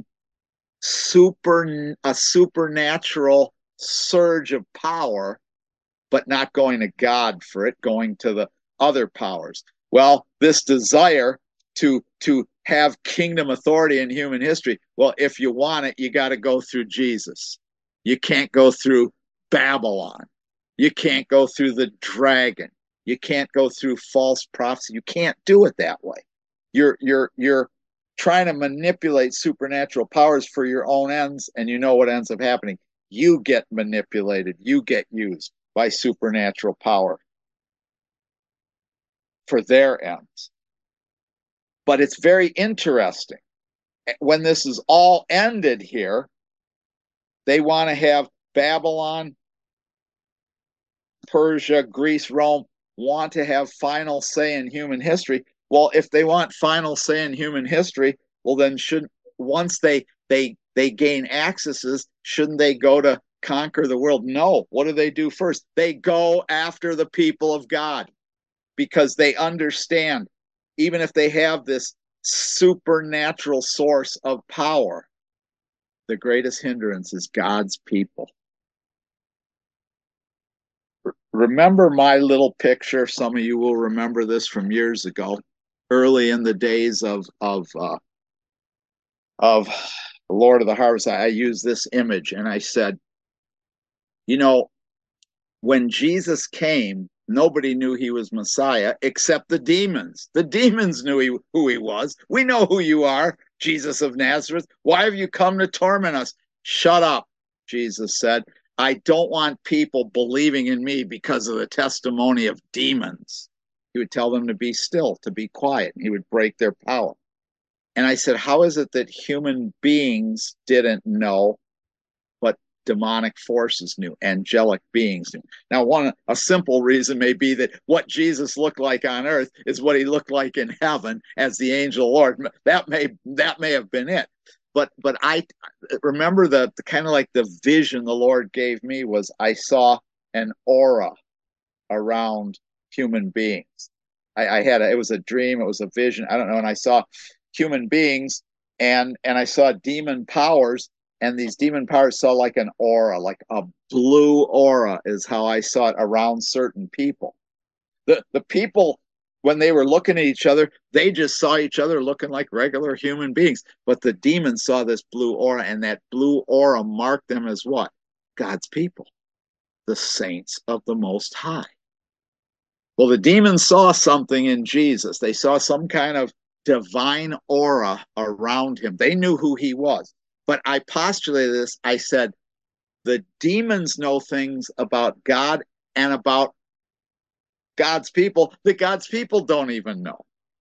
a supernatural surge of power, but not going to God for it, going to the other powers. Well, this desire to have kingdom authority in human history, well, if you want it, you got to go through Jesus. You can't go through Babylon. You can't go through the dragon. You can't go through false prophecy. You can't do it that way. You're trying to manipulate supernatural powers for your own ends, and you know what ends up happening. You get manipulated. You get used by supernatural power for their ends. But it's very interesting. When this is all ended here, they want to have Babylon, Persia, Greece, Rome want to have final say in human history. Well, if they want final say in human history, well, then once they gain accesses, shouldn't they go to conquer the world? No. What do they do first? They go after the people of God, because they understand, even if they have this supernatural source of power, the greatest hindrance is God's people. Remember my little picture? Some of you will remember this from years ago, early in the days of the Lord of the Harvest. I used this image, and I said, when Jesus came, nobody knew he was Messiah except the demons. The demons knew who he was. We know who you are, Jesus of Nazareth. Why have you come to torment us? Shut up, Jesus said. I don't want people believing in me because of the testimony of demons. He would tell them to be still, to be quiet, and he would break their power. And I said, how is it that human beings didn't know, but demonic forces knew, angelic beings knew. Now, a simple reason may be that what Jesus looked like on earth is what he looked like in heaven as the angel Lord. That may have been it. But I remember the kind of like the vision the Lord gave me was I saw an aura around human beings. It was a dream, it was a vision, I don't know, and I saw human beings and I saw demon powers, and these demon powers saw like an aura, like a blue aura is how I saw it around certain people. The people, when they were looking at each other, they just saw each other looking like regular human beings. But the demons saw this blue aura, and that blue aura marked them as what? God's people, the saints of the Most High. Well, the demons saw something in Jesus. They saw some kind of divine aura around him. They knew who he was. But I postulated this. I said, the demons know things about God and about God's people that God's people don't even know.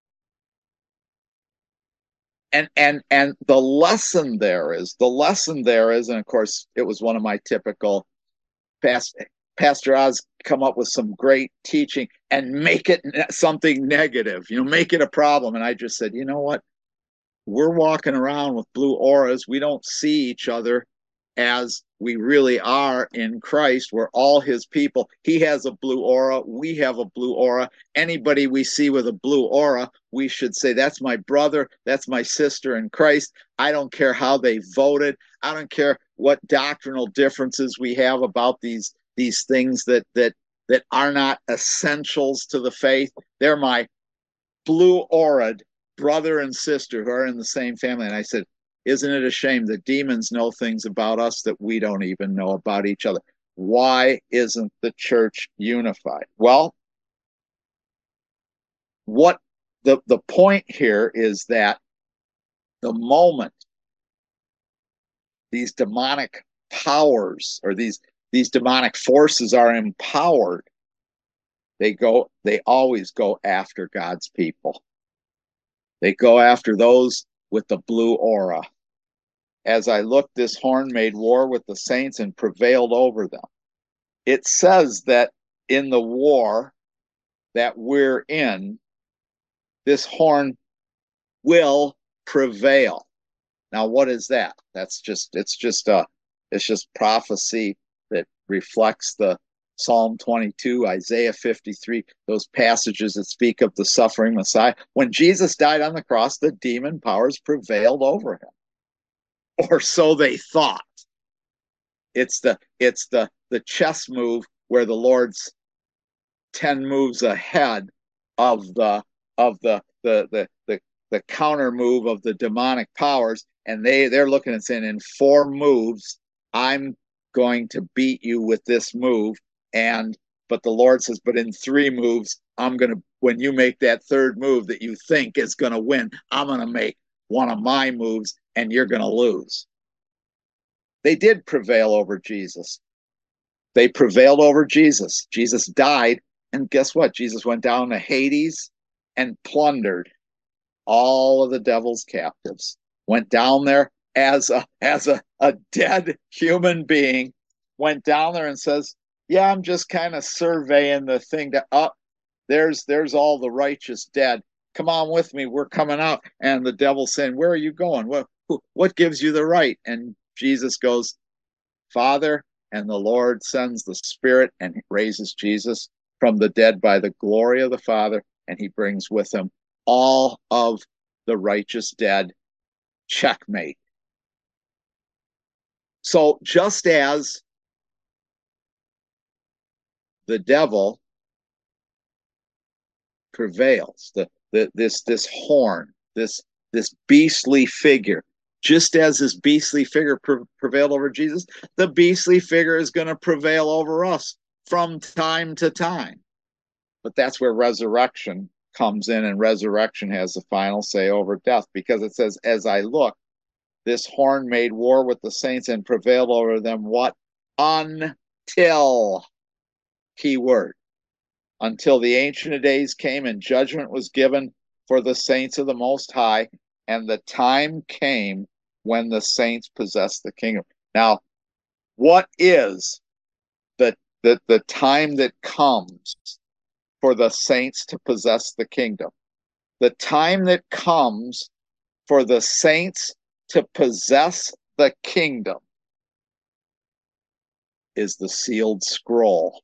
And the lesson there is, and of course, it was one of my typical Pastor Oz come up with some great teaching and make it something negative, make it a problem. And I just said, you know what? We're walking around with blue auras. We don't see each other as we really are in Christ. We're all his people. He has a blue aura. We have a blue aura. Anybody we see with a blue aura, we should say, that's my brother. That's my sister in Christ. I don't care how they voted. I don't care what doctrinal differences we have about these things that are not essentials to the faith. They're my blue aura'd brother and sister who are in the same family. And I said, isn't it a shame that demons know things about us that we don't even know about each other? Why isn't the church unified? Well, what the point here is that the moment these demonic powers or these demonic forces are empowered, they always go after God's people. They go after those with the blue aura. As I looked, this horn made war with the saints and prevailed over them. It says that in the war that we're in, this horn will prevail. Now, what is that? It's just prophecy that reflects the Psalm 22, Isaiah 53, those passages that speak of the suffering Messiah. When Jesus died on the cross, the demon powers prevailed over him. Or so they thought. It's the chess move where the Lord's 10 moves ahead of the counter move of the demonic powers, and they're looking and saying, in 4 moves, I'm going to beat you with this move. But the Lord says, but in 3 moves, when you make that 3rd move that you think is going to win, I'm going to make one of my moves and you're going to lose. They did prevail over Jesus. They prevailed over Jesus. Jesus died, and guess what? Jesus went down to Hades and plundered all of the devil's captives. Went down there as a dead human being, went down there and says, yeah, I'm just kind of surveying the thing there's all the righteous dead. Come on with me. We're coming out. And the devil's saying, where are you going? What gives you the right? And Jesus goes, Father, and the Lord sends the Spirit and raises Jesus from the dead by the glory of the Father, and he brings with him all of the righteous dead. Checkmate. So just as the devil prevails, this horn, this beastly figure, just as this beastly figure prevailed over Jesus, the beastly figure is going to prevail over us from time to time. But that's where resurrection comes in, and resurrection has the final say over death, because it says, as I look, this horn made war with the saints and prevailed over them. What? Until, key word, until the Ancient of Days came and judgment was given for the saints of the Most High, and the time came when the saints possessed the kingdom. Now, What is the time that comes for the saints to possess the kingdom? The time that comes for the saints to possess the kingdom is the sealed scroll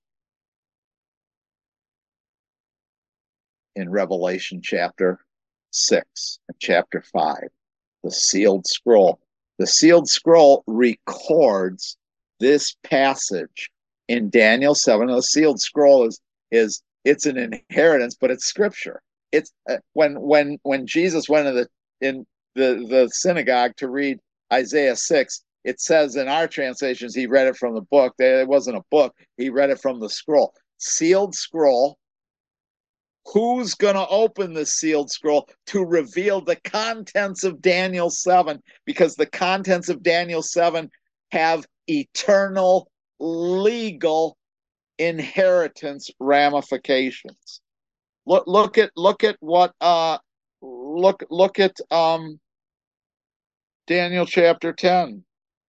in Revelation chapter 6 and chapter 5. The sealed scroll. The sealed scroll records this passage in Daniel 7. The sealed scroll is it's an inheritance, but it's scripture. It's when Jesus went in the synagogue to read Isaiah 6, it says in our translations he read it from the book. It wasn't a book. He read it from the scroll. Sealed scroll. Who's going to open the sealed scroll to reveal the contents of Daniel 7? Because the contents of Daniel 7 have eternal legal inheritance ramifications. Look at what look at Daniel chapter 10.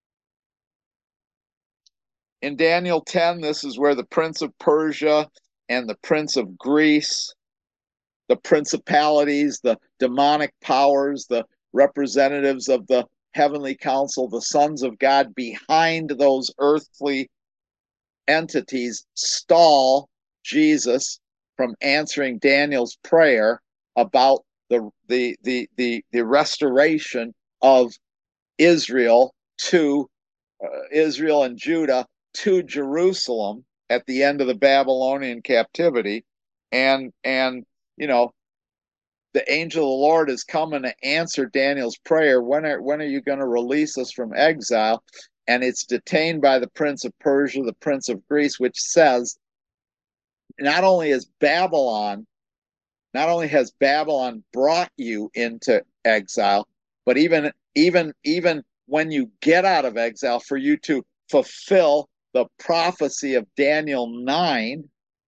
In Daniel 10, this is where the prince of Persia and the prince of Greece, the principalities, the demonic powers, the representatives of the heavenly council, the sons of God behind those earthly entities stall Jesus from answering Daniel's prayer about the restoration of Israel to Israel and Judah to Jerusalem at the end of the Babylonian captivity, and you know, the angel of the Lord is coming to answer Daniel's prayer. When are you going to release us from exile? And it's detained by the prince of Persia, the prince of Greece, which says not only has Babylon brought you into exile, but even when you get out of exile, for you to fulfill the prophecy of Daniel 9,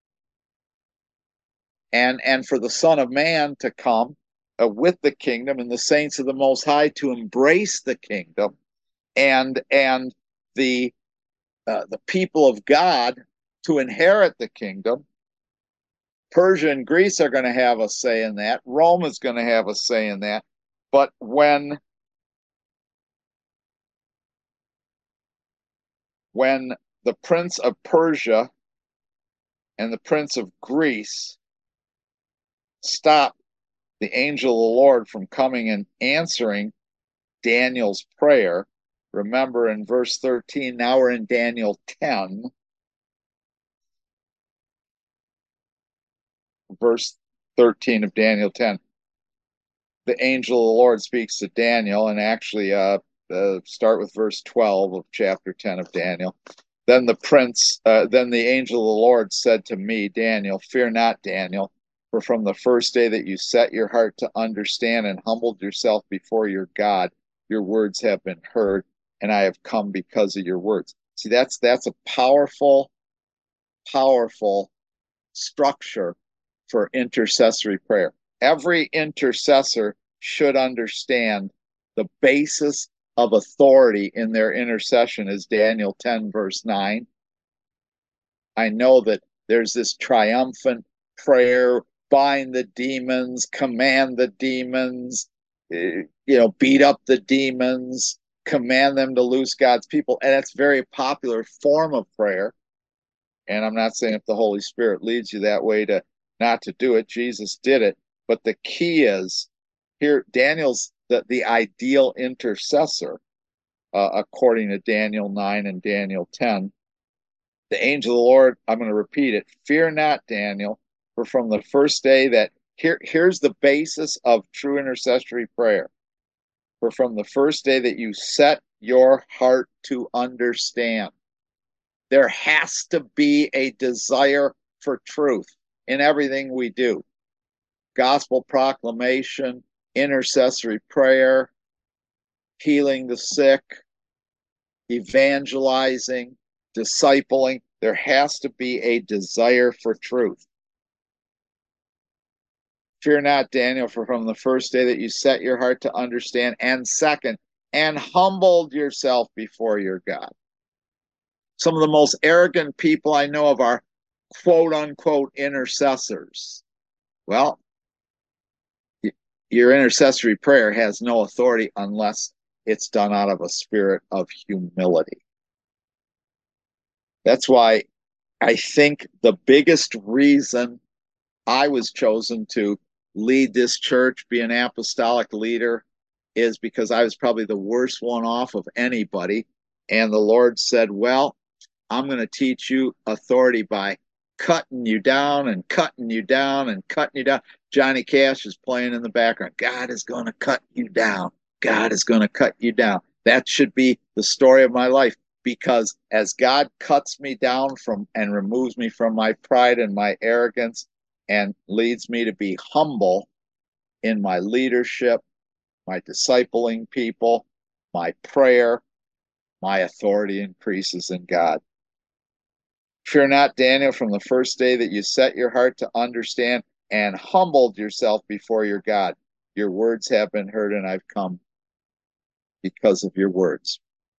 and for the Son of Man to come with the kingdom and the saints of the Most High to embrace the kingdom, and the people of God to inherit the kingdom. Persia and Greece are going to have a say in that. Rome is going to have a say in that. But when the prince of Persia and the prince of Greece stop the angel of the Lord from coming and answering Daniel's prayer, remember in verse 13, now we're in Daniel 10, verse 13 of Daniel 10. The angel of the Lord speaks to Daniel, and actually start with verse 12 of chapter 10 of Daniel. Then the angel of the Lord said to me, Daniel, fear not, Daniel, for from the first day that you set your heart to understand and humbled yourself before your God, your words have been heard, and I have come because of your words. See, that's a powerful structure for intercessory prayer. Every intercessor should understand the basis of authority in their intercession is Daniel 10, verse 9. I know that there's this triumphant prayer, bind the demons, command the demons, beat up the demons, command them to loose God's people. And it's a very popular form of prayer. And I'm not saying if the Holy Spirit leads you that way to not to do it. Jesus did it. But the key is here, Daniel's the ideal intercessor, according to Daniel 9 and Daniel 10. The angel of the Lord, I'm going to repeat it, fear not, Daniel, for from the first day that, here's the basis of true intercessory prayer. For from the first day that you set your heart to understand, there has to be a desire for truth in everything we do. Gospel proclamation, intercessory prayer, healing the sick, evangelizing, discipling. There has to be a desire for truth. Fear not, Daniel, for from the first day that you set your heart to understand, and second, and humbled yourself before your God. Some of the most arrogant people I know of are quote unquote intercessors. Well, your intercessory prayer has no authority unless it's done out of a spirit of humility. That's why I think the biggest reason I was chosen to lead this church, be an apostolic leader, is because I was probably the worst one off of anybody. And the Lord said, well, I'm going to teach you authority by cutting you down and cutting you down and cutting you down. Johnny Cash is playing in the background. God is going to cut you down. God is going to cut you down. That should be the story of my life, because as God cuts me down from and removes me from my pride and my arrogance and leads me to be humble in my leadership, my discipling people, my prayer, my authority increases in God. Fear not, Daniel, from the first day that you set your heart to understand and humbled yourself before your God. Your words have been heard, and I've come because of your words.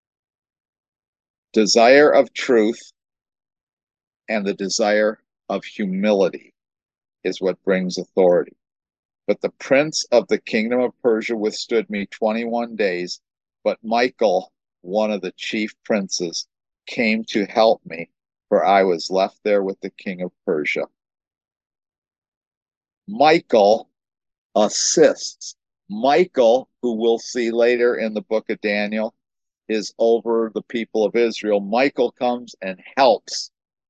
Desire of truth and the desire of humility is what brings authority. But the prince of the kingdom of Persia withstood me 21 days. But Michael, one of the chief princes, came to help me, for I was left there with the king of Persia. Michael assists. Michael, who we'll see later in the book of Daniel, is over the people of Israel. Michael comes and helps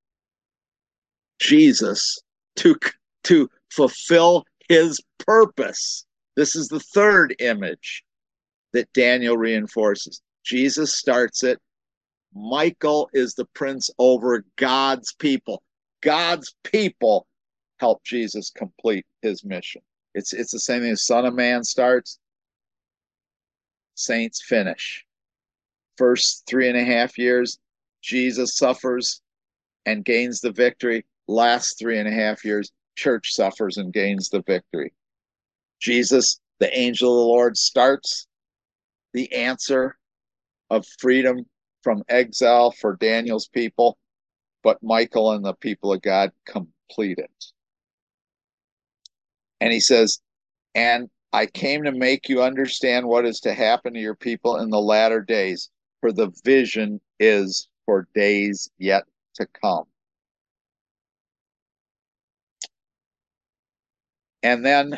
Jesus to, to fulfill his purpose. This is the third image that Daniel reinforces. Jesus starts it. Michael is the prince over God's people. God's people help Jesus complete his mission. It's the same thing as Son of Man starts, saints finish. First 3.5 years, Jesus suffers and gains the victory. Last 3.5 years, church suffers and gains the victory. Jesus, the angel of the Lord, starts the answer of freedom from exile for Daniel's people, but Michael and the people of God complete it. And he says, and I came to make you understand what is to happen to your people in the latter days, for the vision is for days yet to come. And then,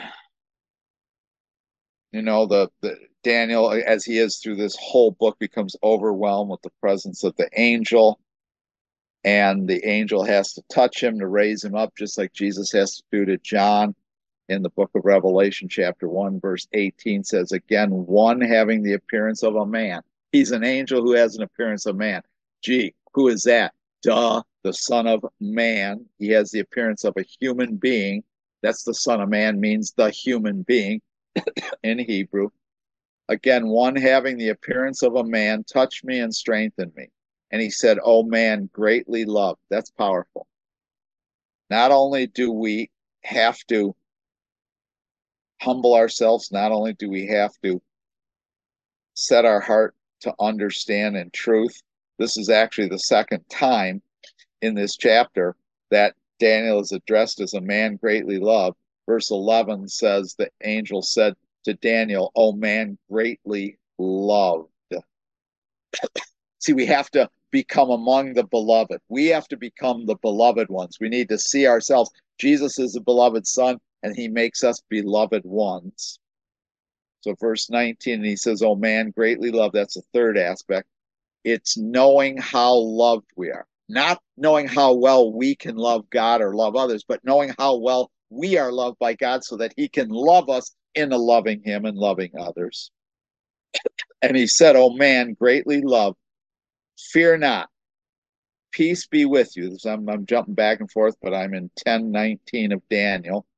the Daniel, as he is through this whole book, becomes overwhelmed with the presence of the angel. And the angel has to touch him to raise him up, just like Jesus has to do to John in the book of Revelation, chapter 1, verse 18 says, again, one having the appearance of a man. He's an angel who has an appearance of man. Gee, who is that? Duh, the Son of Man. He has the appearance of a human being. That's the Son of Man, means the human being in Hebrew. Again, one having the appearance of a man touched me and strengthened me. And he said, oh man, greatly loved. That's powerful. Not only do we have to humble ourselves, not only do we have to set our heart to understand in truth, this is actually the second time in this chapter that Daniel is addressed as a man greatly loved. Verse 11 says, the angel said to Daniel, oh man greatly loved. See, we have to become among the beloved. We have to become the beloved ones. We need to see ourselves. Jesus is the beloved Son, and he makes us beloved ones. So verse 19, he says, oh man, greatly loved. That's the third aspect. It's knowing how loved we are. Not knowing how well we can love God or love others, but knowing how well we are loved by God so that he can love us into loving him and loving others. And he said, oh man, greatly loved. Fear not. Peace be with you. I'm jumping back and forth, but I'm in 10:19 of Daniel.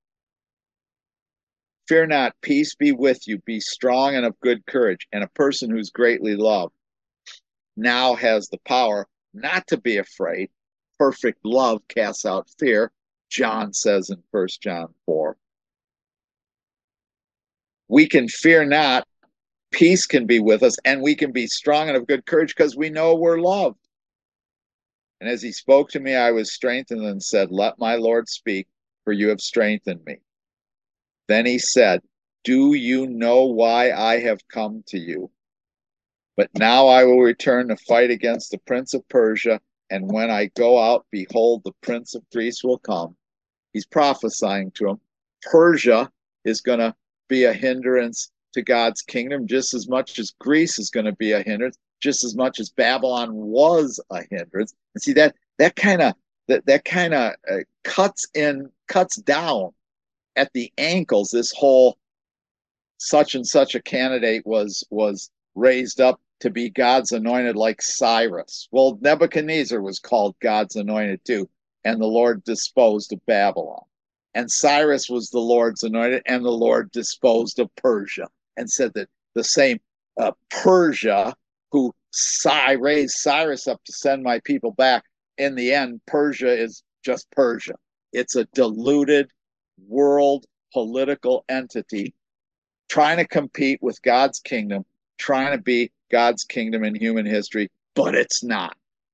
Fear not, peace be with you. Be strong and of good courage. And a person who's greatly loved now has the power not to be afraid. Perfect love casts out fear, John says in 1 John 4. We can fear not. Peace can be with us, and we can be strong and of good courage because we know we're loved. And as he spoke to me, I was strengthened and said, Let my Lord speak, for you have strengthened me. Then he said, Do you know why I have come to you? But now I will return to fight against the prince of Persia, and when I go out, behold, the prince of Greece will come. He's prophesying to him. Persia is going to be a hindrance to God's kingdom just as much as Greece is going to be a hindrance, just as much as Babylon was a hindrance. And see that kind of cuts down at the ankles. This whole such and such a candidate was raised up to be God's anointed, like Cyrus. Well, Nebuchadnezzar was called God's anointed too, and the Lord disposed of Babylon. And Cyrus was the Lord's anointed, and the Lord disposed of Persia, and said that the same Persia, who raised Cyrus up to send my people back, in the end, Persia is just Persia. It's a diluted world political entity trying to compete with God's kingdom, trying to be God's kingdom in human history, but it's not.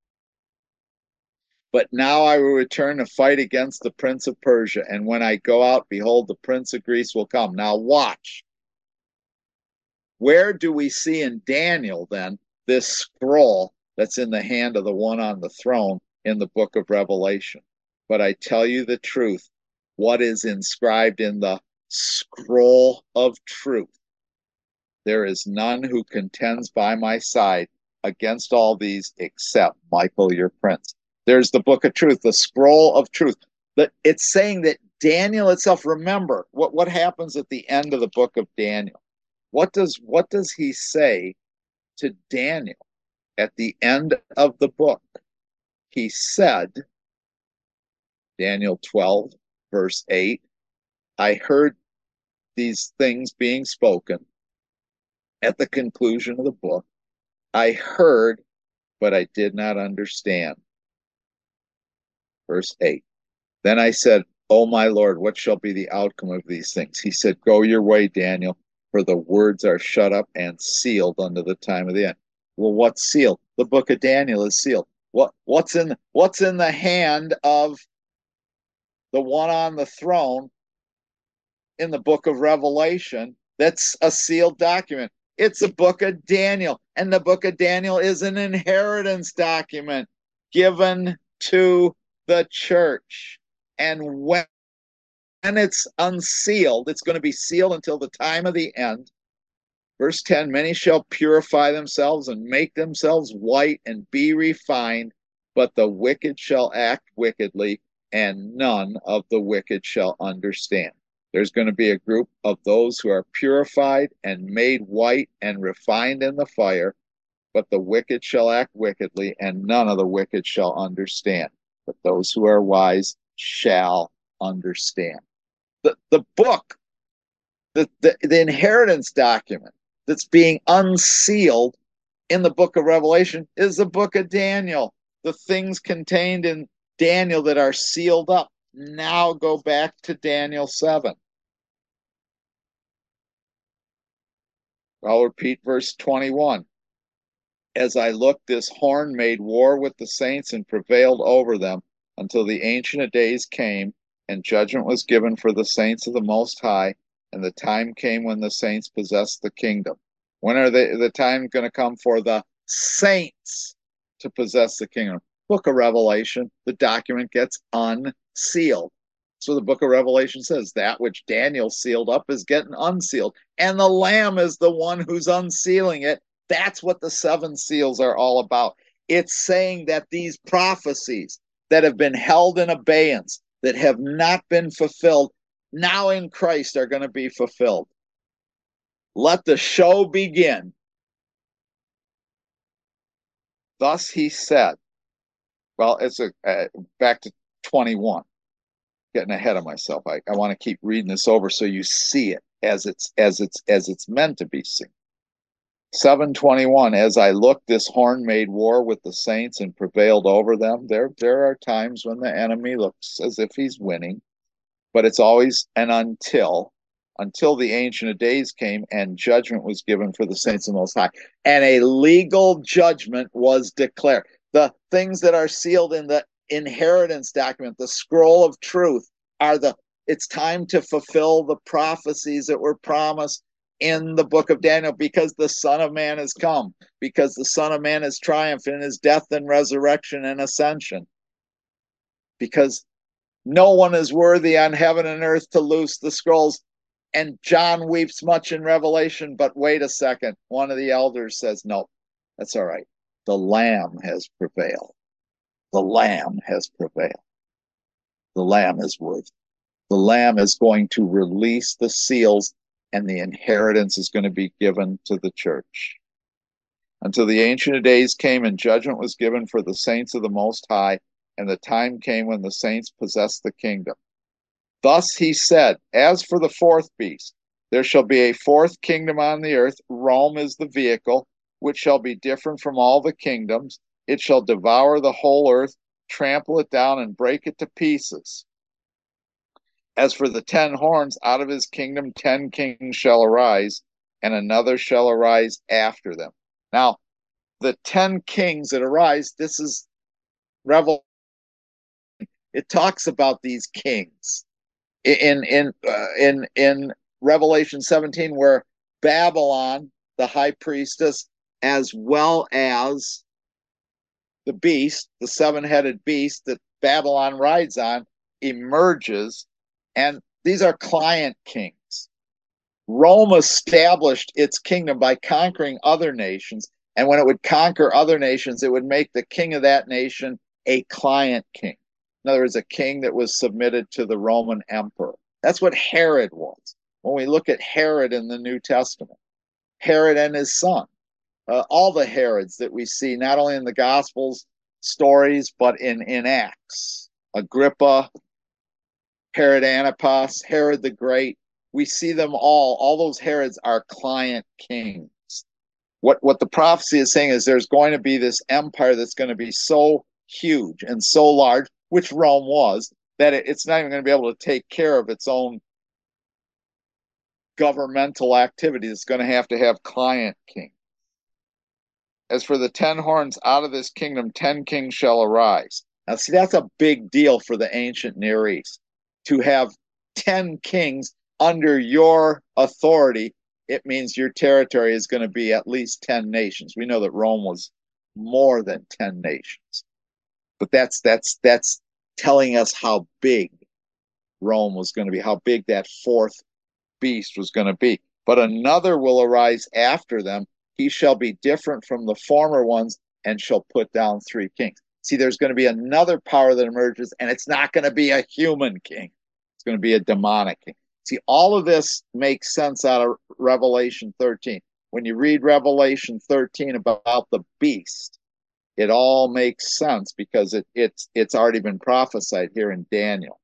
But now I will return to fight against the prince of Persia, and when I go out, behold, the prince of Greece will come. Now watch. Where do we see in Daniel then this scroll that's in the hand of the one on the throne in the book of Revelation? But I tell you the truth, what is inscribed in the scroll of truth, there is none who contends by my side against all these except Michael, your prince. There's the book of truth, the scroll of truth. But it's saying that Daniel itself, remember what happens at the end of the book of Daniel. What does he say to Daniel at the end of the book? He said, Daniel 12, verse 8, I heard these things being spoken at the conclusion of the book. I heard, but I did not understand. Verse 8. Then I said, O my Lord, what shall be the outcome of these things? He said, Go your way, Daniel, for the words are shut up and sealed unto the time of the end. Well, what's sealed? The book of Daniel is sealed. What's in the hand of the one on the throne in the book of Revelation? That's a sealed document. It's a book of Daniel, and the book of Daniel is an inheritance document given to the church. And when it's unsealed, it's going to be sealed until the time of the end. Verse 10, many shall purify themselves and make themselves white and be refined, but the wicked shall act wickedly, and none of the wicked shall understand. There's going to be a group of those who are purified and made white and refined in the fire, but the wicked shall act wickedly, and none of the wicked shall understand. But those who are wise shall understand. The book, the inheritance document that's being unsealed in the book of Revelation is the book of Daniel. The things contained in Daniel that are sealed up now go back to Daniel 7. I'll repeat verse 21. As I looked, this horn made war with the saints and prevailed over them until the Ancient of Days came, and judgment was given for the saints of the Most High, and the time came when the saints possessed the kingdom. When are the time going to come for the saints to possess the kingdom? Book of Revelation, the document gets unsealed. So the book of Revelation says that which Daniel sealed up is getting unsealed, and the Lamb is the one who's unsealing it. That's what the seven seals are all about. It's saying that these prophecies that have been held in abeyance, that have not been fulfilled, now in Christ are going to be fulfilled. Let the show begin. Thus he said, well, it's back to 21. Getting ahead of myself. I want to keep reading this over so you see it as it's meant to be seen. 7:21. As I looked, this horn made war with the saints and prevailed over them. There are times when the enemy looks as if he's winning, but it's always an until the Ancient of Days came and judgment was given for the saints of the Most High, and a legal judgment was declared. The things that are sealed in the inheritance document, the scroll of truth, it's time to fulfill the prophecies that were promised in the book of Daniel, because the Son of Man has come, because the Son of Man has triumphed in his death and resurrection and ascension, because no one is worthy on heaven and earth to loose the scrolls. And John weeps much in Revelation, but wait a second. One of the elders says, no, that's all right. The Lamb has prevailed. The Lamb has prevailed. The Lamb is worthy. The Lamb is going to release the seals, and the inheritance is going to be given to the church. Until the Ancient of Days came and judgment was given for the saints of the Most High, and the time came when the saints possessed the kingdom. Thus he said, as for the fourth beast, there shall be a fourth kingdom on the earth. Rome is the vehicle, which shall be different from all the kingdoms. It shall devour the whole earth, trample it down, and break it to pieces. As for the 10 horns, out of his kingdom 10 kings shall arise, and another shall arise after them. Now, the 10 kings that arise, this is Revelation. It talks about these kings in Revelation 17, where Babylon, the high priestess, as well as the beast, the 7-headed beast that Babylon rides on, emerges, and these are client kings. Rome established its kingdom by conquering other nations, and when it would conquer other nations, it would make the king of that nation a client king. In other words, a king that was submitted to the Roman emperor. That's what Herod was. When we look at Herod in the New Testament, Herod and his son, all the Herods that we see, not only in the Gospels stories, but in Acts. Agrippa, Herod Antipas, Herod the Great. We see them all those Herods are client kings. What the prophecy is saying is there's going to be this empire that's going to be so huge and so large, which Rome was, that it's not even going to be able to take care of its own governmental activities. It's going to have client kings. As for the 10 horns, out of this kingdom 10 kings shall arise. Now, see, that's a big deal for the ancient Near East. To have 10 kings under your authority, it means your territory is going to be at least 10 nations. We know that Rome was more than 10 nations. But that's telling us how big Rome was going to be, how big that fourth beast was going to be. But another will arise after them. He shall be different from the former ones and shall put down 3 kings. See, there's going to be another power that emerges, and it's not going to be a human king. It's going to be a demonic king. See, all of this makes sense out of Revelation 13. When you read Revelation 13 about the beast, it all makes sense because it's already been prophesied here in Daniel.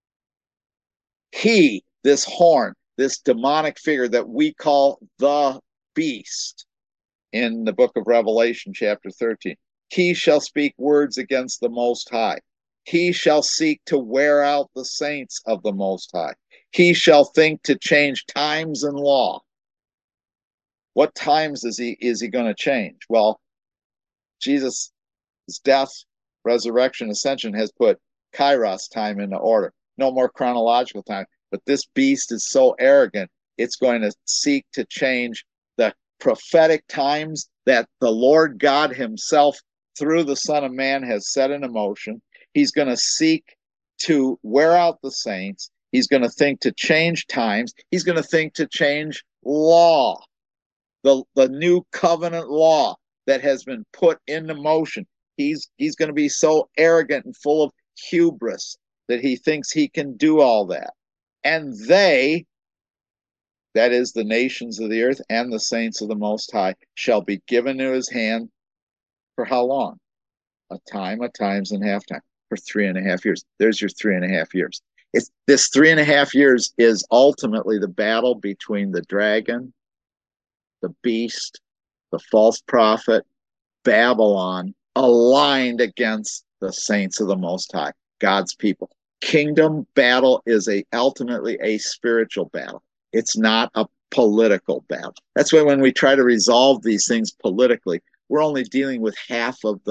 He, this horn, this demonic figure that we call the beast in the book of Revelation, chapter 13, he shall speak words against the Most High. He shall seek to wear out the saints of the Most High. He shall think to change times and law. What times is he going to change? Well, Jesus' death, resurrection, ascension has put Kairos time into order. No more chronological time. But this beast is so arrogant, it's going to seek to change the prophetic times that the Lord God himself, through the Son of Man, has set into motion. He's going to seek to wear out the saints. He's going to think to change times. He's going to think to change law, the new covenant law that has been put into motion. He's going to be so arrogant and full of hubris that he thinks he can do all that. And they, that is the nations of the earth and the saints of the Most High, shall be given to his hand for how long? A times, and half time, for 3.5 years. There's your 3.5 years. This 3.5 years is ultimately the battle between the dragon, the beast, the false prophet, Babylon, aligned against the saints of the Most High, God's people. Kingdom battle is ultimately a spiritual battle. It's not a political battle. That's why when we try to resolve these things politically, we're only dealing with half of the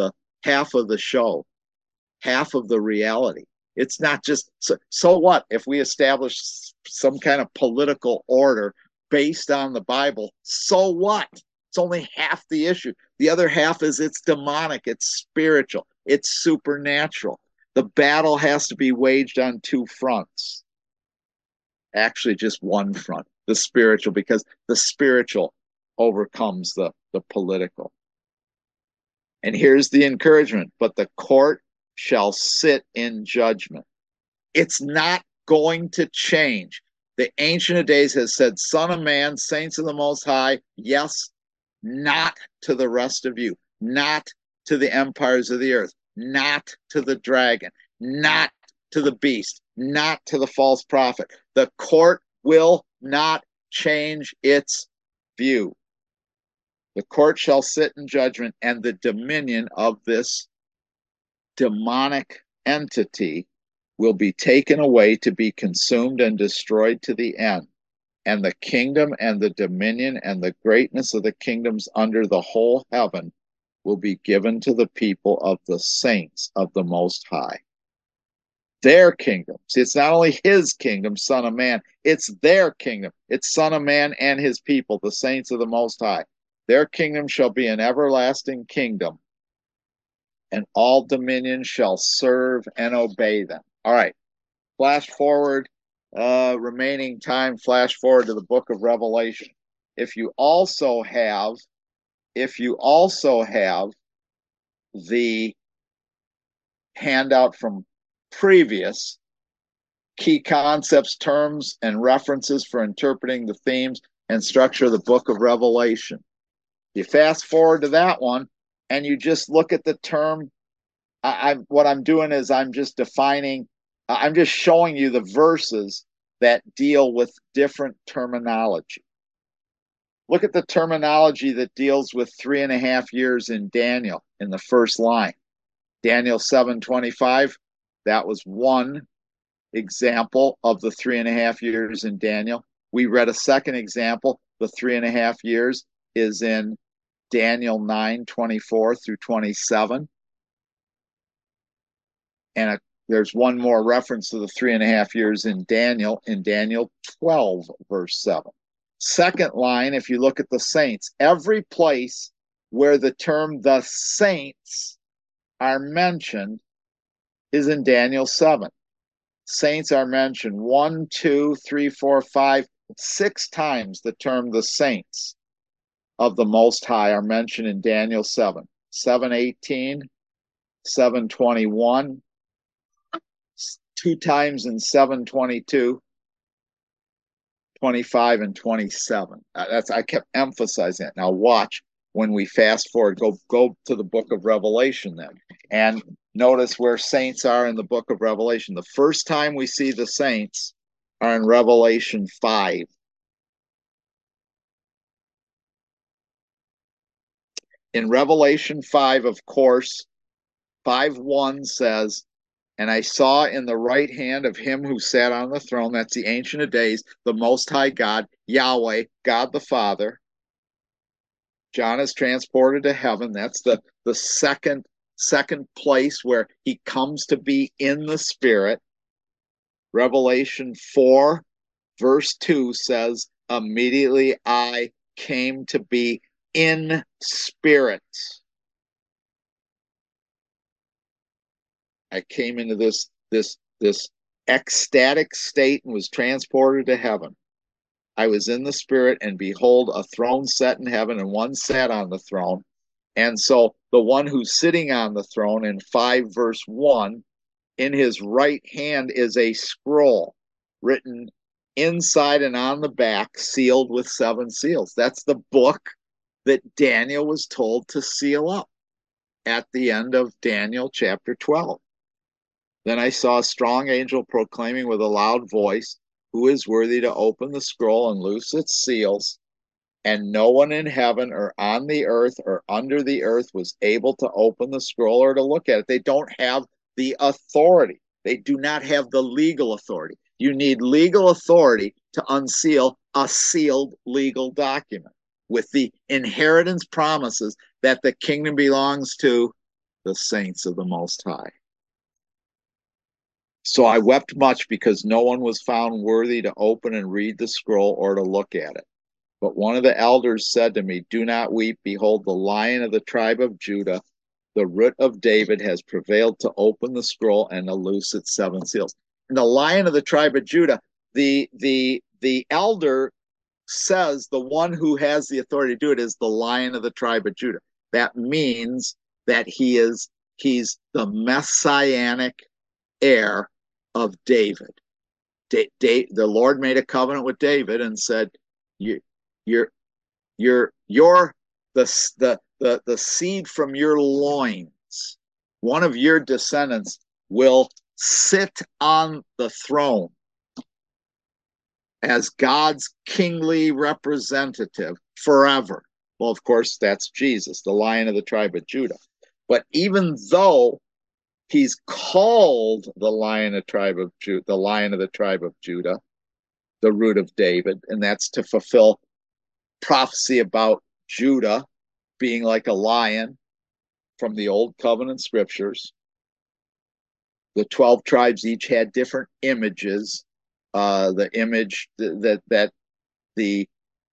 half of the show, half of the reality. It's not just so what if we establish some kind of political order based on the Bible? So what? It's only half the issue. The other half is it's demonic, it's spiritual, it's supernatural. The battle has to be waged on two fronts. Actually, just one front, the spiritual, because the spiritual overcomes the political. And here's the encouragement, but the court shall sit in judgment. It's not going to change. The Ancient of Days has said, Son of Man, saints of the Most High, yes, not to the rest of you, not to the empires of the earth, not to the dragon, not to the beast, not to the false prophet. The court will not change its view. The court shall sit in judgment, and the dominion of this demonic entity will be taken away to be consumed and destroyed to the end. And the kingdom and the dominion and the greatness of the kingdoms under the whole heaven will be given to the people of the saints of the Most High. Their kingdom. See, it's not only his kingdom, Son of Man, it's their kingdom. It's Son of Man and his people, the saints of the Most High. Their kingdom shall be an everlasting kingdom, and all dominions shall serve and obey them. All right, flash forward, remaining time, flash forward to the book of Revelation. If you also have the handout from previous key concepts, terms, and references for interpreting the themes and structure of the book of Revelation. You fast forward to that one, and you just look at the term. What I'm doing is I'm just defining, I'm just showing you the verses that deal with different terminology. Look at the terminology that deals with 3.5 years in Daniel in the first line. Daniel 7:25, that was one example of the 3.5 years in Daniel. We read a second example. The 3.5 years is in Daniel 9:24 through 27. And there's one more reference to the 3.5 years in Daniel 12, verse 7. Second line, if you look at the saints, every place where the term the saints are mentioned is in Daniel 7. Saints are mentioned 1, 2, 3, 4, 5, 6 times. The term the saints of the Most High are mentioned in Daniel 7. 7:18, 7:21, 2 times in 7:22, 25, and 27. I kept emphasizing it. Now watch when we fast forward. Go to the book of Revelation then, and notice where saints are in the book of Revelation. The first time we see the saints are in Revelation 5. In Revelation 5, of course, 5:1 says, and I saw in the right hand of him who sat on the throne, that's the Ancient of Days, the Most High God, Yahweh, God the Father. John is transported to heaven. That's the second place where he comes to be in the Spirit. Revelation 4, verse 2 says, immediately I came to be in spirit. I came into this ecstatic state and was transported to heaven. I was in the Spirit, and behold, a throne set in heaven, and one sat on the throne. And so the one who's sitting on the throne in 5 verse 1, in his right hand is a scroll written inside and on the back, sealed with 7 seals. That's the book that Daniel was told to seal up at the end of Daniel chapter 12. Then I saw a strong angel proclaiming with a loud voice, who is worthy to open the scroll and loose its seals? And no one in heaven or on the earth or under the earth was able to open the scroll or to look at it. They don't have the authority. They do not have the legal authority. You need legal authority to unseal a sealed legal document with the inheritance promises that the kingdom belongs to the saints of the Most High. So I wept much because no one was found worthy to open and read the scroll or to look at it. But one of the elders said to me, "Do not weep. Behold, the Lion of the tribe of Judah, the Root of David, has prevailed to open the scroll and to loose its seven seals." And the Lion of the tribe of Judah, the elder says the one who has the authority to do it is the Lion of the tribe of Judah. That means that he's the messianic heir of David. The Lord made a covenant with David and said, "You're the seed from your loins. One of your descendants will sit on the throne as God's kingly representative forever." Well, of course, that's Jesus, the Lion of the tribe of Judah. But even though he's called the Lion of the tribe of Judah, the Root of David, and that's to fulfill prophecy about Judah being like a lion from the Old Covenant scriptures. The 12 tribes each had different images. The image that the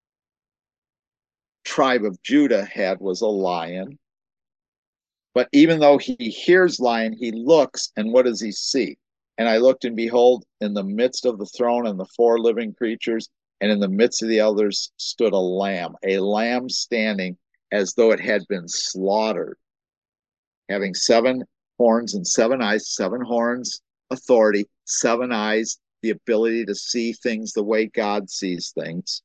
tribe of Judah had was a lion. But even though he hears lion, he looks, and what does he see? "And I looked, and behold, in the midst of the throne and the four living creatures, and in the midst of the elders stood a lamb standing as though it had been slaughtered, having 7 horns and 7 eyes." 7 horns, authority; 7 eyes, the ability to see things the way God sees things.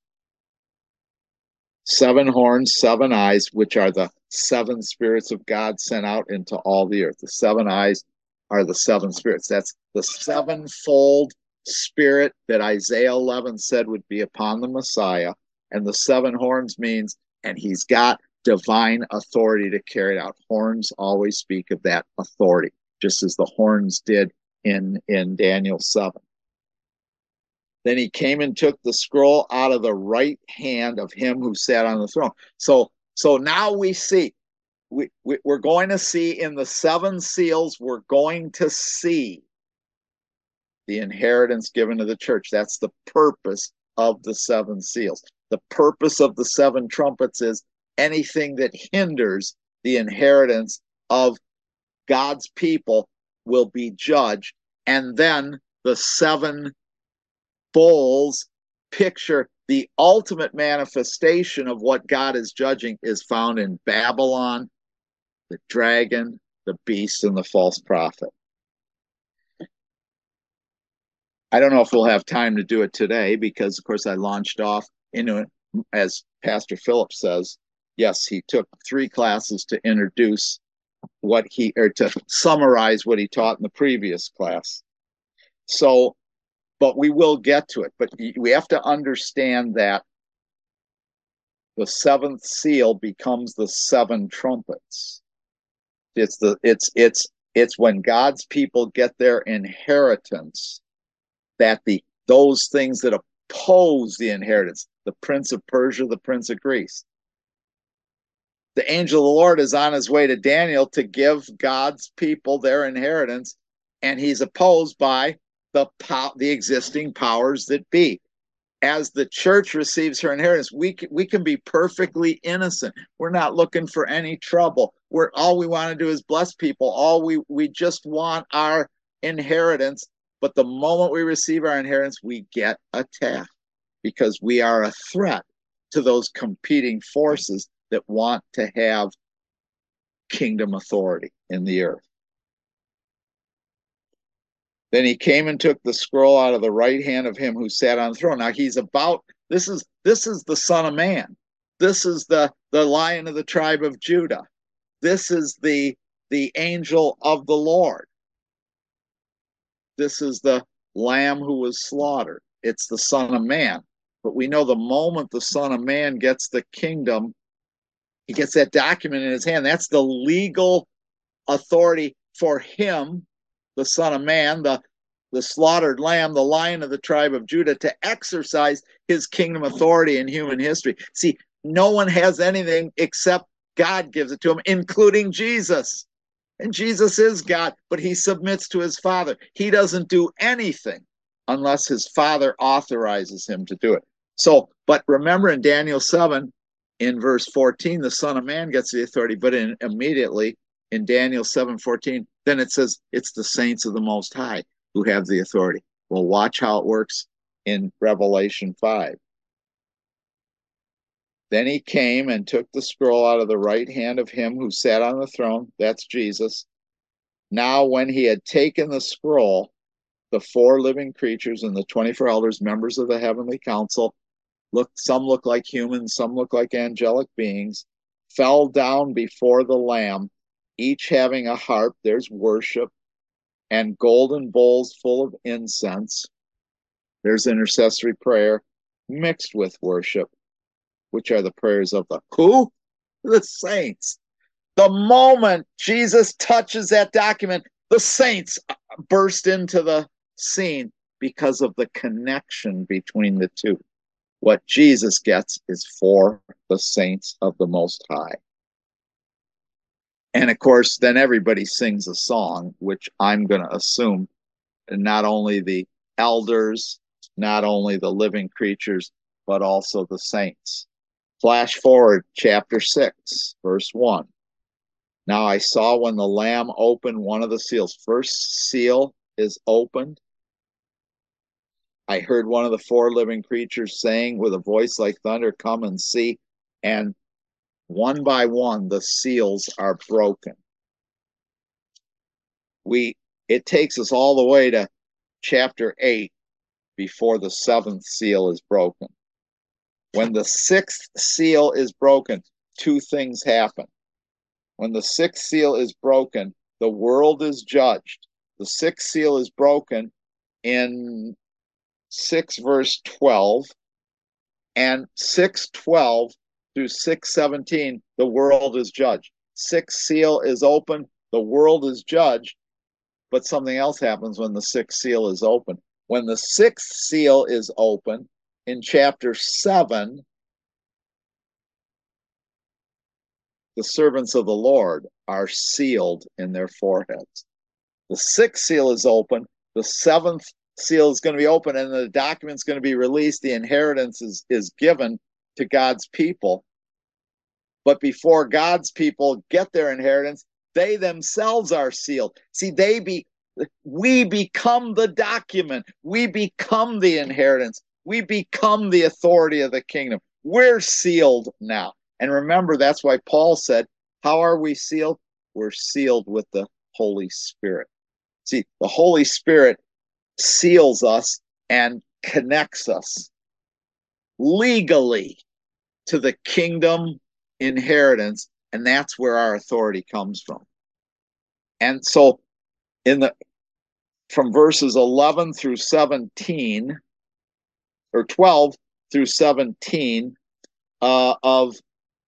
7 horns, 7 eyes, which are the 7 spirits of God sent out into all the earth. The 7 eyes are the 7 spirits. That's the 7-fold spirit that Isaiah 11 said would be upon the Messiah. And the 7 horns means, and he's got divine authority to carry it out. Horns always speak of that authority, just as the horns did in Daniel 7. Then he came and took the scroll out of the right hand of him who sat on the throne. So now we see, we're going to see in the 7 seals, we're going to see the inheritance given to the church. That's the purpose of the 7 seals. The purpose of the 7 trumpets is anything that hinders the inheritance of God's people will be judged. And then the 7 bowls picture the ultimate manifestation of what God is judging is found in Babylon, the dragon, the beast, and the false prophet. I don't know if we'll have time to do it today because, of course, I launched off into it, as Pastor Philip says. Yes, he took 3 classes to introduce to summarize what he taught in the previous class. So, but we will get to it. But we have to understand that the 7th seal becomes the 7 trumpets. It's when God's people get their inheritance that those things that oppose the inheritance, the prince of Persia, the prince of Greece. The angel of the Lord is on his way to Daniel to give God's people their inheritance, and he's opposed by the existing powers that be. As the church receives her inheritance, we can be perfectly innocent. We're not looking for any trouble. All we want to do is bless people. We just want our inheritance. But the moment we receive our inheritance, we get attacked because we are a threat to those competing forces that want to have kingdom authority in the earth. Then he came and took the scroll out of the right hand of him who sat on the throne. Now this is the Son of Man. This is the Lion of the tribe of Judah. This is the angel of the Lord. This is the Lamb who was slaughtered. It's the Son of Man. But we know the moment the Son of Man gets the kingdom, he gets that document in his hand. That's the legal authority for him, the Son of Man, the slaughtered Lamb, the Lion of the tribe of Judah, to exercise his kingdom authority in human history. See, no one has anything except God gives it to him, including Jesus. And Jesus is God, but he submits to his Father. He doesn't do anything unless his Father authorizes him to do it. So, but remember in Daniel 7, in verse 14, the Son of Man gets the authority, but immediately in Daniel 7:14, then it says it's the saints of the Most High who have the authority. Well, watch how it works in Revelation 5. Then he came and took the scroll out of the right hand of him who sat on the throne. That's Jesus. Now, when he had taken the scroll, the four living creatures and the 24 elders, members of the heavenly council, some look like humans, some look like angelic beings, fell down before the Lamb, each having a harp, there's worship, and golden bowls full of incense, there's intercessory prayer, mixed with worship, which are the prayers of the who? The saints. The moment Jesus touches that document, the saints burst into the scene because of the connection between the two. What Jesus gets is for the saints of the Most High. And of course, then everybody sings a song, which I'm going to assume not only the elders, not only the living creatures, but also the saints. Flash forward, chapter 6, verse 1. Now I saw when the Lamb opened one of the seals. First seal is opened. I heard one of the four living creatures saying with a voice like thunder, "Come and see." And one by one, the seals are broken. It takes us all the way to chapter 8 before the seventh seal is broken. When the sixth seal is broken, two things happen. When the sixth seal is broken, the world is judged. The sixth seal is broken in 6 verse 12, and 6:12 through 6:17, the world is judged. Sixth seal is open, the world is judged, but something else happens when the sixth seal is open. When the sixth seal is open in chapter 7, the servants of the Lord are sealed in their foreheads. The sixth seal is open, the seventh seal is going to be open, and the document's going to be released. The inheritance is given to God's people. But before God's people get their inheritance, they themselves are sealed. See, we become the document. We become the inheritance. We become the authority of the kingdom. We're sealed now. And remember, that's why Paul said, how are we sealed? We're sealed with the Holy Spirit. See, the Holy Spirit seals us and connects us legally to the kingdom inheritance, and that's where our authority comes from. And so from verses 11 through 17, or 12 through 17 of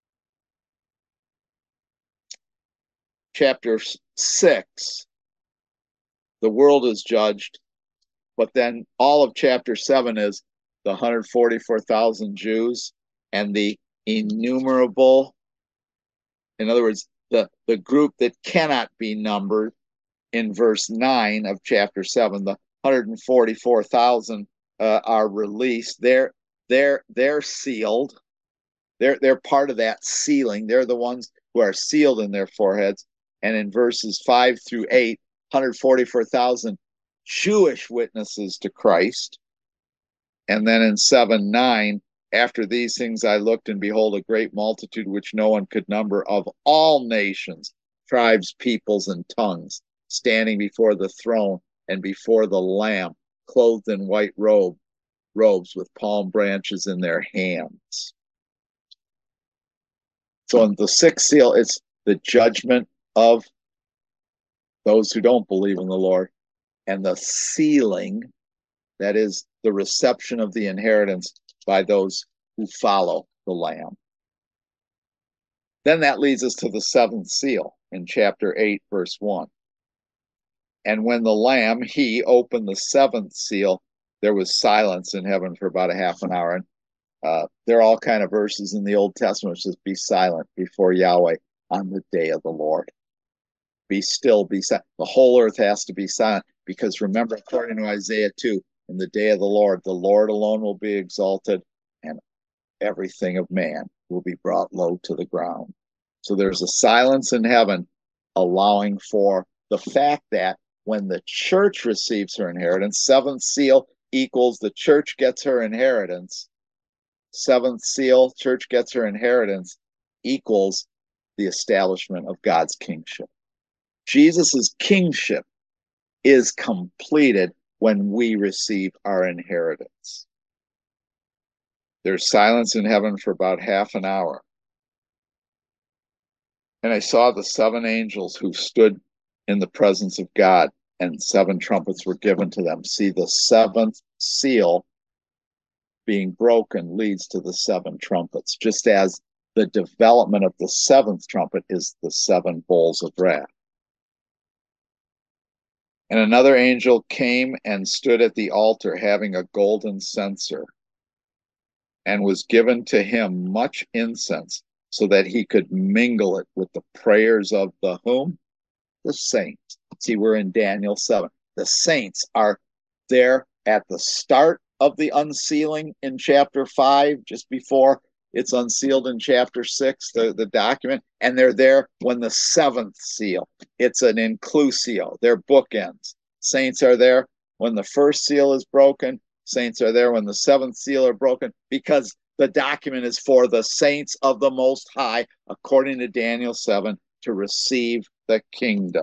chapter 6, the world is judged, but then all of chapter 7 is the 144,000 Jews and the innumerable, in other words, the group that cannot be numbered in verse 9 of chapter 7, the 144,000 are released. They're sealed. They're part of that sealing. They're the ones who are sealed in their foreheads. And in verses 5 through 8, 144,000 Jewish witnesses to Christ. And then in 7:9, after these things I looked, and behold, a great multitude which no one could number, of all nations, tribes, peoples, and tongues, standing before the throne and before the Lamb, clothed in white robes with palm branches in their hands. So in the sixth seal, it's the judgment of those who don't believe in the Lord, and the sealing, that is the reception of the inheritance by those who follow the Lamb. Then that leads us to the seventh seal in chapter 8, verse 1. And when the Lamb, he opened the seventh seal, there was silence in heaven for about a half an hour. And there are all kind of verses in the Old Testament which says, be silent before Yahweh on the day of the Lord. Be still, be silent. The whole earth has to be silent because remember, according to Isaiah 2, in the day of the Lord alone will be exalted and everything of man will be brought low to the ground. So there's a silence in heaven allowing for the fact that when the church receives her inheritance, seventh seal equals the church gets her inheritance. Seventh seal, church gets her inheritance equals the establishment of God's kingship. Jesus's kingship is completed when we receive our inheritance. There's silence in heaven for about half an hour. And I saw the seven angels who stood in the presence of God, and seven trumpets were given to them. See, the seventh seal being broken leads to the seven trumpets, just as the development of the seventh trumpet is the seven bowls of wrath. And another angel came and stood at the altar having a golden censer, and was given to him much incense, so that he could mingle it with the prayers of the whom? The saints. See, we're in Daniel 7. The saints are there at the start of the unsealing in chapter 5, just before it's unsealed in chapter 6, the document, and they're there when the seventh seal. It's an inclusio. They're bookends. Saints are there when the first seal is broken. Saints are there when the seventh seal are broken, because the document is for the saints of the Most High, according to Daniel 7, to receive the kingdom.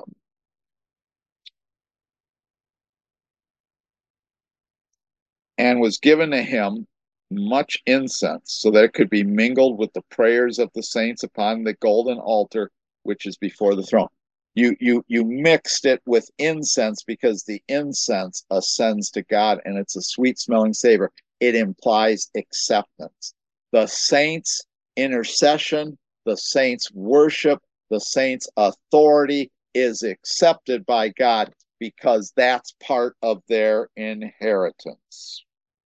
And was given to him much incense, so that it could be mingled with the prayers of the saints upon the golden altar, which is before the throne. You mixed it with incense because the incense ascends to God and it's a sweet smelling savor. It implies acceptance. The saints' intercession, the saints' worship, the saints' authority is accepted by God because that's part of their inheritance.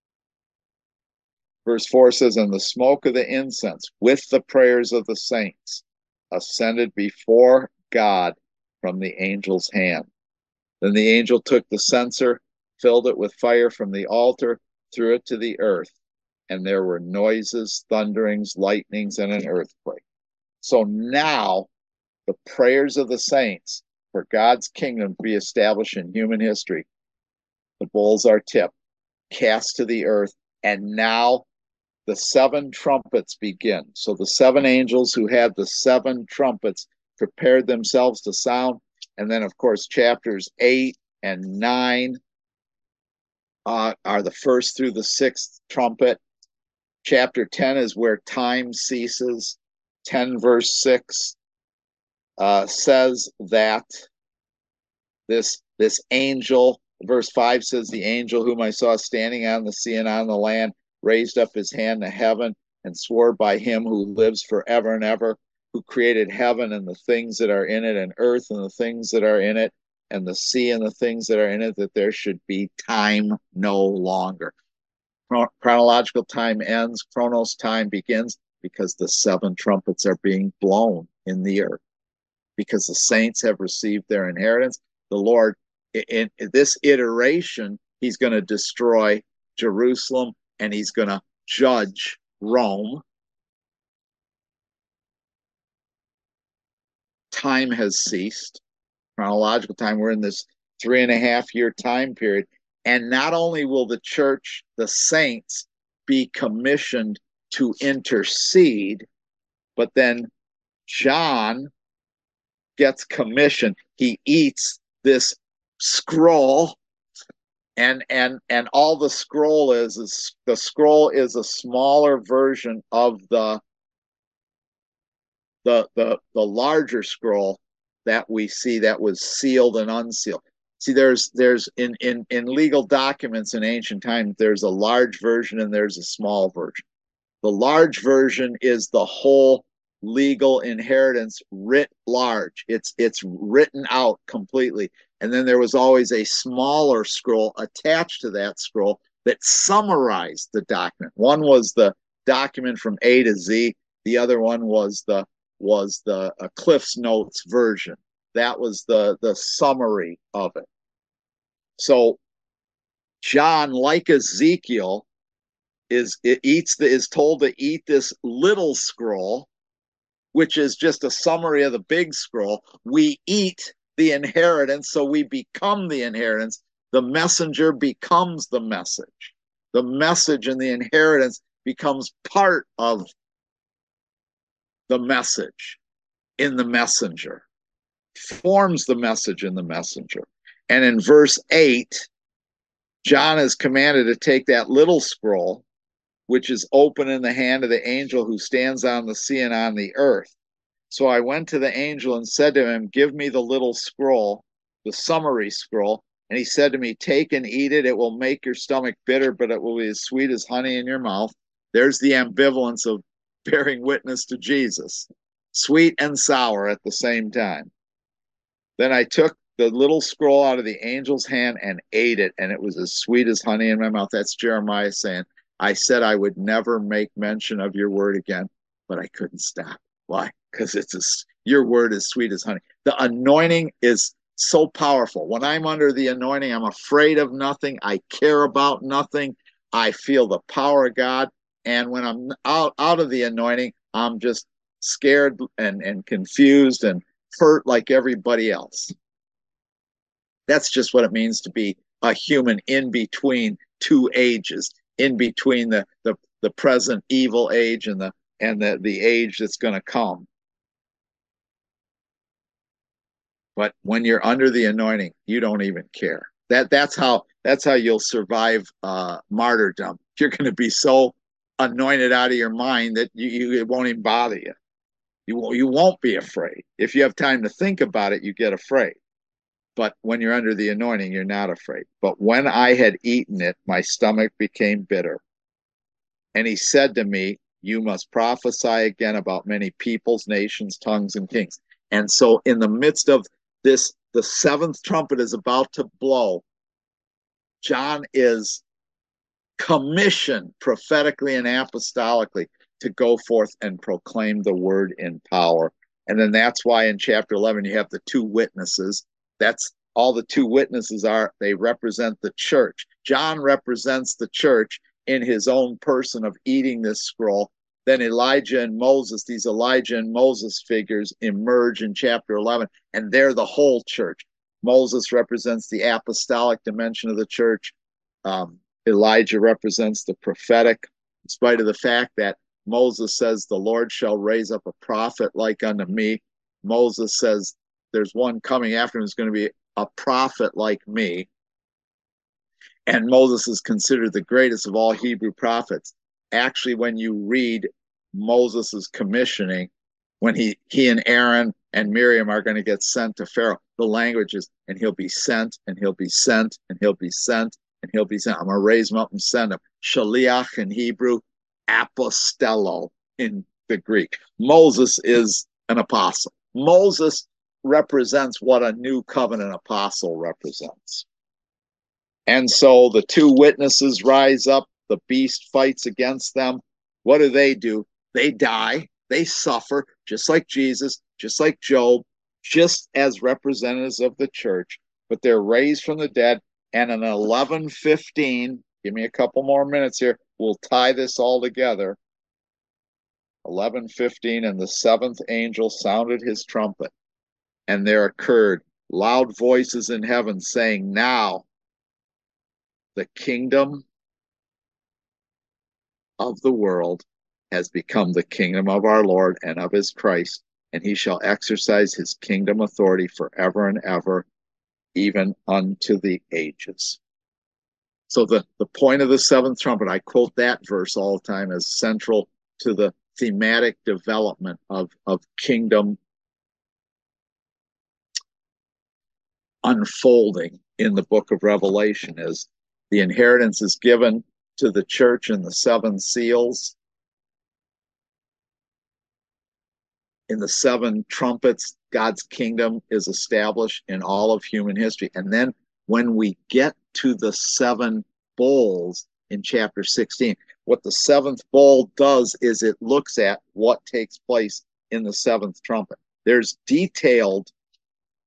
Verse 4 says, and the smoke of the incense with the prayers of the saints ascended before God from the angel's hand. Then the angel took the censer, filled it with fire from the altar, threw it to the earth, and there were noises, thunderings, lightnings, and an earthquake. So now the prayers of the saints for God's kingdom to be established in human history, the bowls are tipped, cast to the earth, and now the seven trumpets begin. So the seven angels who had the seven trumpets prepared themselves to sound. And then, of course, chapters 8 and 9 are the first through the sixth trumpet. Chapter 10 is where time ceases. 10 verse 6 says that this angel, verse 5 says, the angel whom I saw standing on the sea and on the land raised up his hand to heaven and swore by him who lives forever and ever, who created heaven and the things that are in it, and earth and the things that are in it, and the sea and the things that are in it, that there should be time no longer. Chronological time ends, chronos time begins, because the seven trumpets are being blown in the earth, because the saints have received their inheritance. The Lord, in this iteration, he's going to destroy Jerusalem and he's going to judge Rome. Time has ceased. Chronological time, we're in this 3.5 year time period. And not only will the church, the saints, be commissioned to intercede, but then John gets commissioned. He eats this scroll, and all the scroll is the scroll is a smaller version of the larger scroll that we see that was sealed and unsealed. See, there's in legal documents in ancient times, there's a large version and there's a small version. The large version is the whole legal inheritance writ large. It's written out completely. And then there was always a smaller scroll attached to that scroll that summarized the document. One was the document from A to Z. The other one was the Cliff's Notes version that was the summary of it. So John, like Ezekiel, is told to eat this little scroll, which is just a summary of the big scroll. We eat the inheritance, so we become the inheritance. The messenger becomes the message. The message and the inheritance becomes part of the message in the messenger, forms the message in the messenger. And in verse 8, John is commanded to take that little scroll, which is open in the hand of the angel who stands on the sea and on the earth. So I went to the angel and said to him, give me the little scroll, the summary scroll. And he said to me, take and eat it. It will make your stomach bitter, but it will be as sweet as honey in your mouth. There's the ambivalence of bearing witness to Jesus, sweet and sour at the same time. Then I took the little scroll out of the angel's hand and ate it, and it was as sweet as honey in my mouth. That's Jeremiah saying, I said I would never make mention of your word again, but I couldn't stop. Why? Because your word is sweet as honey. The anointing is so powerful. When I'm under the anointing, I'm afraid of nothing. I care about nothing. I feel the power of God. And when I'm out of the anointing, I'm just scared and confused and hurt like everybody else. That's just what it means to be a human in between two ages, in between the present evil age and the age that's going to come. But when you're under the anointing, you don't even care. That's how you'll survive martyrdom. You're going to be so anointed out of your mind that it won't even bother you. You won't be afraid. If you have time to think about it, you get afraid. But when you're under the anointing, you're not afraid. But when I had eaten it, my stomach became bitter. And he said to me, you must prophesy again about many peoples, nations, tongues, and kings. And so in the midst of this, the seventh trumpet is about to blow. John is commissioned prophetically and apostolically to go forth and proclaim the word in power. And then that's why in chapter 11 you have the two witnesses. That's all the two witnesses are. They represent the church. John represents the church in his own person of eating this scroll. Then Elijah and Moses, these Elijah and Moses figures emerge in chapter 11, and they're the whole church. Moses represents the apostolic dimension of the church. Elijah represents the prophetic, in spite of the fact that Moses says, the Lord shall raise up a prophet like unto me. Moses says, there's one coming after him who's going to be a prophet like me. And Moses is considered the greatest of all Hebrew prophets. Actually, when you read Moses's commissioning, when he and Aaron and Miriam are going to get sent to Pharaoh, the language is, and he'll be sent, and he'll be sent, and he'll be sent, and he'll be sent. I'm going to raise him up and send him. Shaliach in Hebrew, apostello in the Greek. Moses is an apostle. Moses represents what a new covenant apostle represents. And so the two witnesses rise up. The beast fights against them. What do? They die. They suffer, just like Jesus, just like Job, just as representatives of the church. But they're raised from the dead. And in 11:15, give me a couple more minutes here, we'll tie this all together. 11:15, and the seventh angel sounded his trumpet, and there occurred loud voices in heaven saying, now the kingdom of the world has become the kingdom of our Lord and of his Christ, and he shall exercise his kingdom authority forever and ever, even unto the ages. So the point of the seventh trumpet, I quote that verse all the time as central to the thematic development of kingdom unfolding in the book of Revelation. Is the inheritance is given to the church in the seven seals. In the seven trumpets, God's kingdom is established in all of human history. And then when we get to the seven bowls in chapter 16, what the seventh bowl does is it looks at what takes place in the seventh trumpet. There's detailed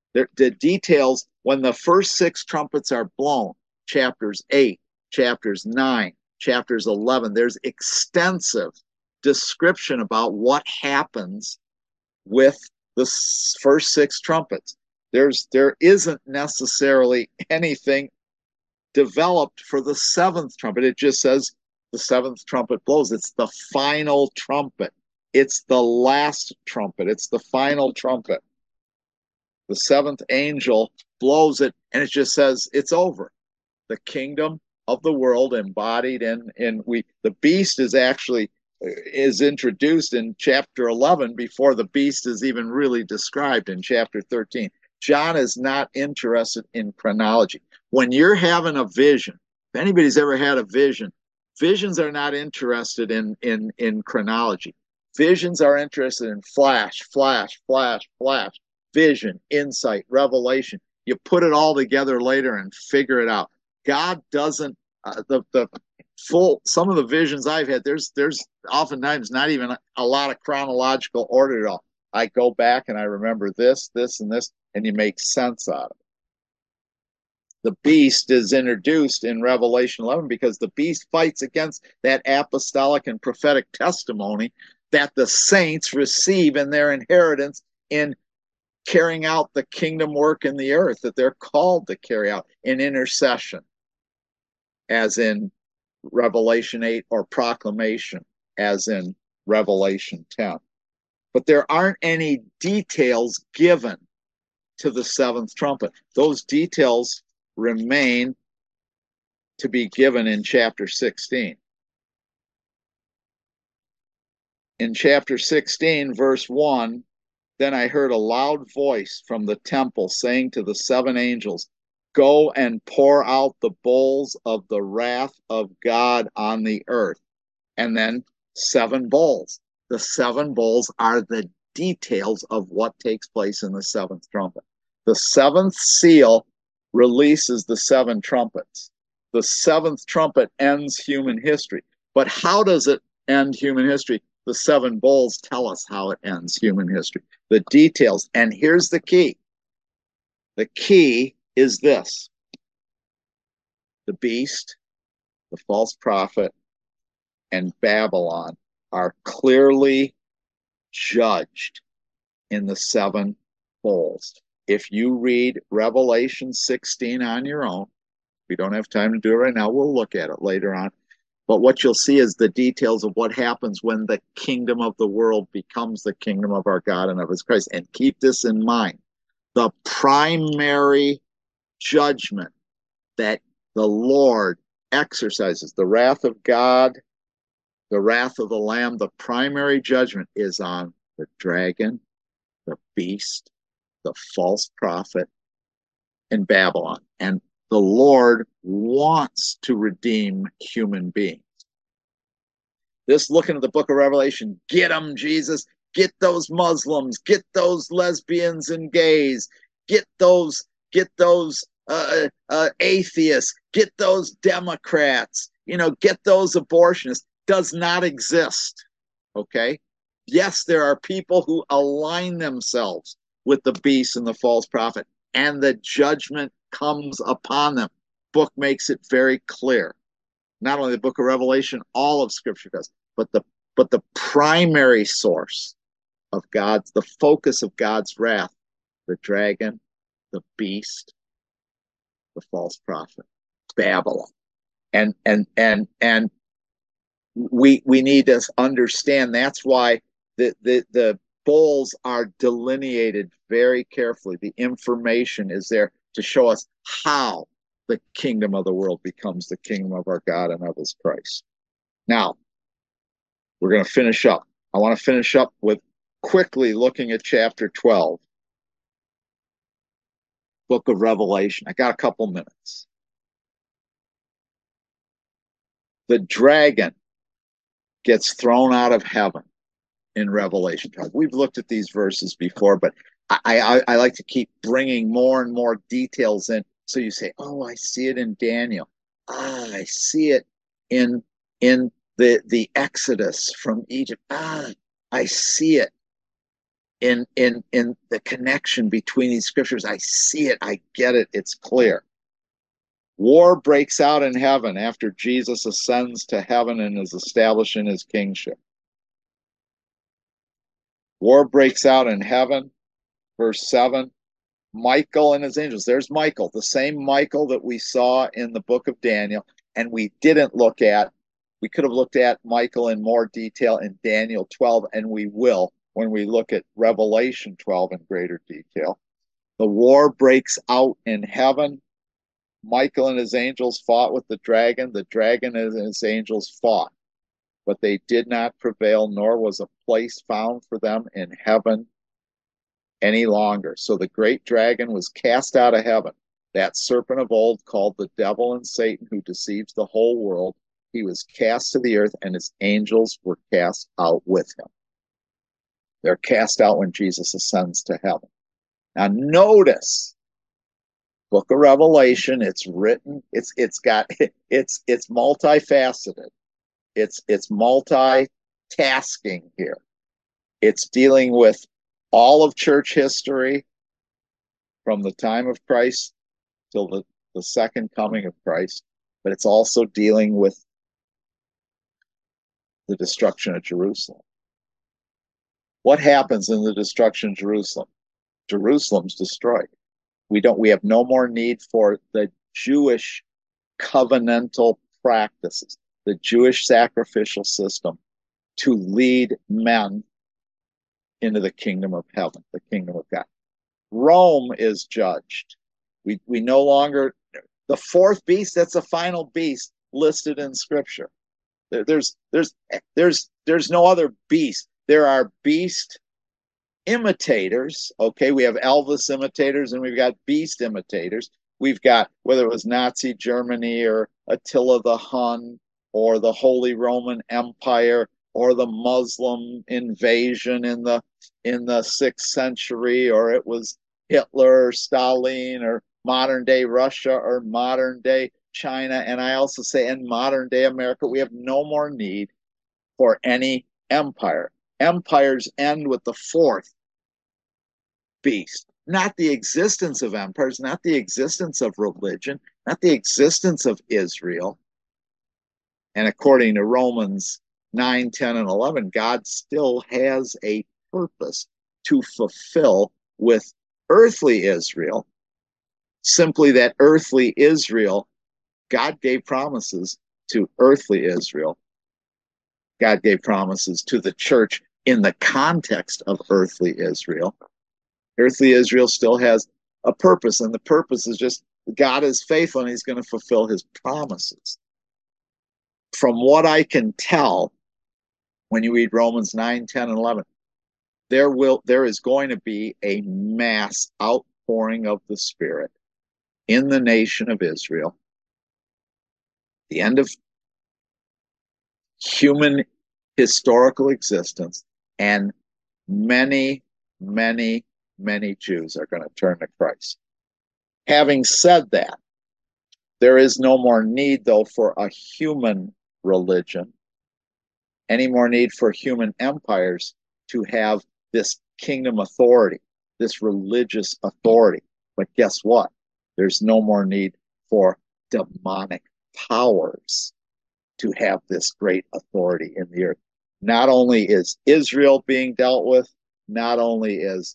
The details, when the first six trumpets are blown, chapters 8, chapters 9, chapters 11, there's extensive description about what happens with the first six trumpets. There isn't necessarily anything developed for the seventh trumpet. It just says the seventh trumpet blows. It's the final trumpet. It's the last trumpet. It's the final trumpet. The seventh angel blows it, and it just says it's over. The kingdom of the world embodied in we. The beast is introduced in chapter 11 before the beast is even really described in chapter 13. John is not interested in chronology. When you're having a vision, if anybody's ever had a vision, visions are not interested in chronology. Visions are interested in flash, flash, flash, flash, vision, insight, revelation. You put it all together later and figure it out. God doesn't, the full, some of the visions I've had, there's oftentimes not even a lot of chronological order at all. I go back and I remember this, this, and this, and you make sense out of it. The beast is introduced in Revelation 11 because the beast fights against that apostolic and prophetic testimony that the saints receive in their inheritance in carrying out the kingdom work in the earth that they're called to carry out in intercession, as in Revelation 8, or proclamation, as in Revelation 10. But there aren't any details given to the seventh trumpet. Those details remain to be given in chapter 16. In chapter 16, verse 1, then I heard a loud voice from the temple saying to the seven angels, go and pour out the bowls of the wrath of God on the earth. And then 7 bowls. The 7 bowls are the details of what takes place in the seventh trumpet. The seventh seal releases the 7 trumpets. The seventh trumpet ends human history. But how does it end human history? The 7 bowls tell us how it ends human history. The details. And here's the key. The key is this. The beast, the false prophet, and Babylon are clearly judged in the 7 bowls. If you read Revelation 16 on your own, we don't have time to do it right now, we'll look at it later on. But what you'll see is the details of what happens when the kingdom of the world becomes the kingdom of our God and of his Christ. And keep this in mind. The primary judgment that the Lord exercises, the wrath of God, the wrath of the Lamb, the primary judgment is on the dragon, the beast, the false prophet, and Babylon. And the Lord wants to redeem human beings. This, looking at the book of Revelation, get them, Jesus, get those Muslims, get those lesbians and gays, get those atheists, get those Democrats, get those abortionists, does not exist. Okay? Yes, there are people who align themselves with the beast and the false prophet, and the judgment comes upon them. Book makes it very clear. Not only the book of Revelation, all of Scripture does, but the primary source of God's, the focus of God's wrath, the dragon, the beast, the false prophet, Babylon. And we need to understand that's why the bowls are delineated very carefully. The information is there to show us how the kingdom of the world becomes the kingdom of our God and of his Christ. Now, we're going to finish up. I want to finish up with quickly looking at chapter 12, book of Revelation. I got a couple minutes. The dragon gets thrown out of heaven in Revelation 12. We've looked at these verses before, but I like to keep bringing more and more details in. So you say, oh, I see it in Daniel. I see it in the Exodus from Egypt. I see it in the connection between these scriptures. I see it, I get it, it's clear. War breaks out in heaven after Jesus ascends to heaven and is established in his kingship. War breaks out in heaven, verse 7. Michael and his angels. There's Michael, the same Michael that we saw in the book of Daniel, and we didn't look at. We could have looked at Michael in more detail in Daniel 12, and we will when we look at Revelation 12 in greater detail. The war breaks out in heaven. Michael and his angels fought with the dragon. The dragon and his angels fought, but they did not prevail, nor was a place found for them in heaven any longer. So the great dragon was cast out of heaven, that serpent of old called the devil and Satan, who deceives the whole world. He was cast to the earth, and his angels were cast out with him. They're cast out when Jesus ascends to heaven. Now notice, book of Revelation, it's written, it's multifaceted. It's multitasking here. It's dealing with all of church history from the time of Christ till the second coming of Christ, but it's also dealing with the destruction of Jerusalem. What happens in the destruction of Jerusalem? Jerusalem's destroyed. We have no more need for the Jewish covenantal practices, the Jewish sacrificial system to lead men into the kingdom of heaven, the kingdom of God. Rome is judged. We no longer, the fourth beast, that's the final beast listed in scripture. There's no other beast. There are beast imitators. Okay, we have Elvis imitators and we've got beast imitators. We've got, whether it was Nazi Germany or Attila the Hun or the Holy Roman Empire or the Muslim invasion in the 6th century, or it was Hitler or Stalin or modern day Russia or modern day China. And I also say in modern day America, we have no more need for any empire. Empires end with the fourth beast. Not the existence of empires, not the existence of religion, not the existence of Israel. And according to Romans 9, 10, and 11, God still has a purpose to fulfill with earthly Israel. Simply that earthly Israel, God gave promises to earthly Israel. God gave promises to the church in the context of earthly Israel. Earthly Israel still has a purpose, and the purpose is just God is faithful and he's going to fulfill his promises. From what I can tell, when you read Romans 9, 10, and 11, there is going to be a mass outpouring of the Spirit in the nation of Israel. The end of human historical existence, and many, many, many Jews are going to turn to Christ. Having said that, there is no more need, though, for a human religion, any more need for human empires to have this kingdom authority, this religious authority. But guess what? There's no more need for demonic powers to have this great authority in the earth. Not only is Israel being dealt with, not only is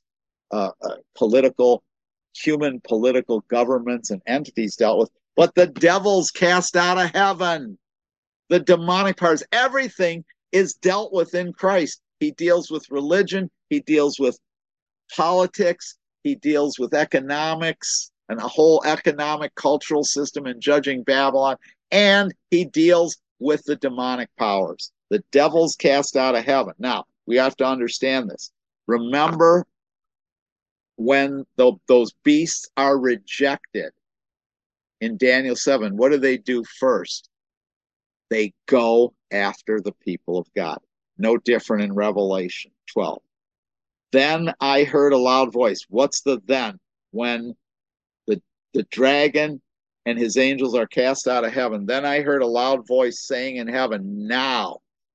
human political governments and entities dealt with, but the devil's cast out of heaven. The demonic powers, everything is dealt with in Christ. He deals with religion, he deals with politics, he deals with economics and a whole economic cultural system in judging Babylon, and he deals with the demonic powers. The devil's cast out of heaven. Now, we have to understand this. Remember, when those beasts are rejected in Daniel 7, what do they do first? They go after the people of God. No different in Revelation 12. Then I heard a loud voice. What's the then? When the dragon and his angels are cast out of heaven. Then I heard a loud voice saying in heaven, now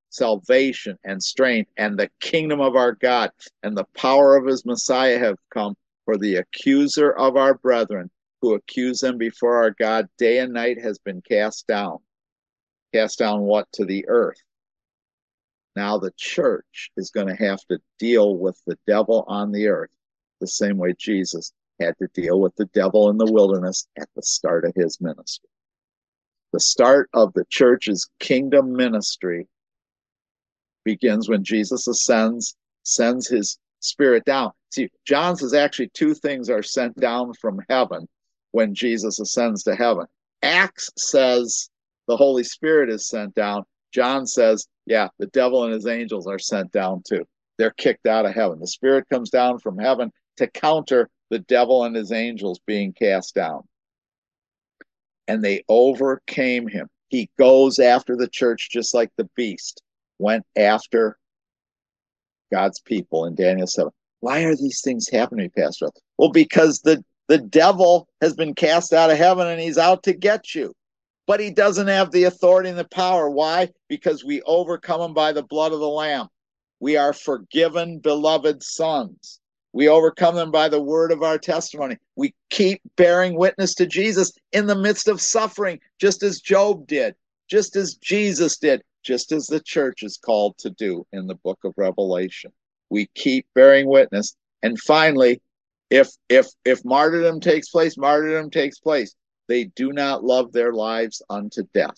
salvation and strength and the kingdom of our God and the power of his Messiah have come, for the accuser of our brethren who accuse them before our God day and night has been cast down. Cast down what? To the earth. Now the church is going to have to deal with the devil on the earth the same way Jesus had to deal with the devil in the wilderness at the start of his ministry. The start of the church's kingdom ministry begins when Jesus ascends, sends his spirit down. See, John says actually two things are sent down from heaven when Jesus ascends to heaven. Acts says the Holy Spirit is sent down. John says, yeah, the devil and his angels are sent down too. They're kicked out of heaven. The Spirit comes down from heaven to counter the devil and his angels being cast down. And they overcame him. He goes after the church just like the beast went after God's people in Daniel 7. Why are these things happening, Pastor? Well, because the devil has been cast out of heaven and he's out to get you. But he doesn't have the authority and the power. Why? Because we overcome him by the blood of the Lamb. We are forgiven, beloved sons. We overcome them by the word of our testimony. We keep bearing witness to Jesus in the midst of suffering, just as Job did, just as Jesus did, just as the church is called to do in the book of Revelation. We keep bearing witness. And finally, if martyrdom takes place, martyrdom takes place. They do not love their lives unto death.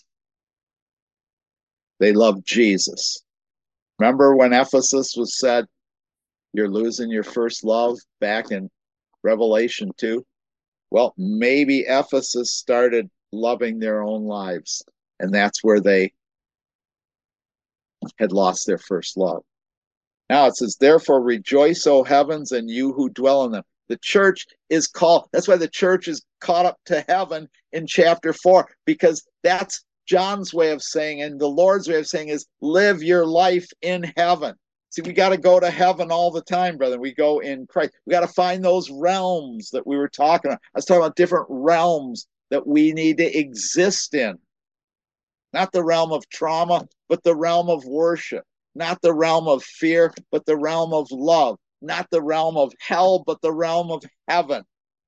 They love Jesus. Remember when Ephesus was said, you're losing your first love back in Revelation 2? Well, maybe Ephesus started loving their own lives, and that's where they had lost their first love. Now it says, therefore rejoice, O heavens, and you who dwell in them. The church is called, that's why the church is caught up to heaven in chapter 4, because that's John's way of saying, and the Lord's way of saying is live your life in heaven. See, we got to go to heaven all the time, brother. We go in Christ. We got to find those realms that we were talking about. I was talking about different realms that we need to exist in. Not the realm of trauma, but the realm of worship. Not the realm of fear, but the realm of love. Not the realm of hell, but the realm of heaven.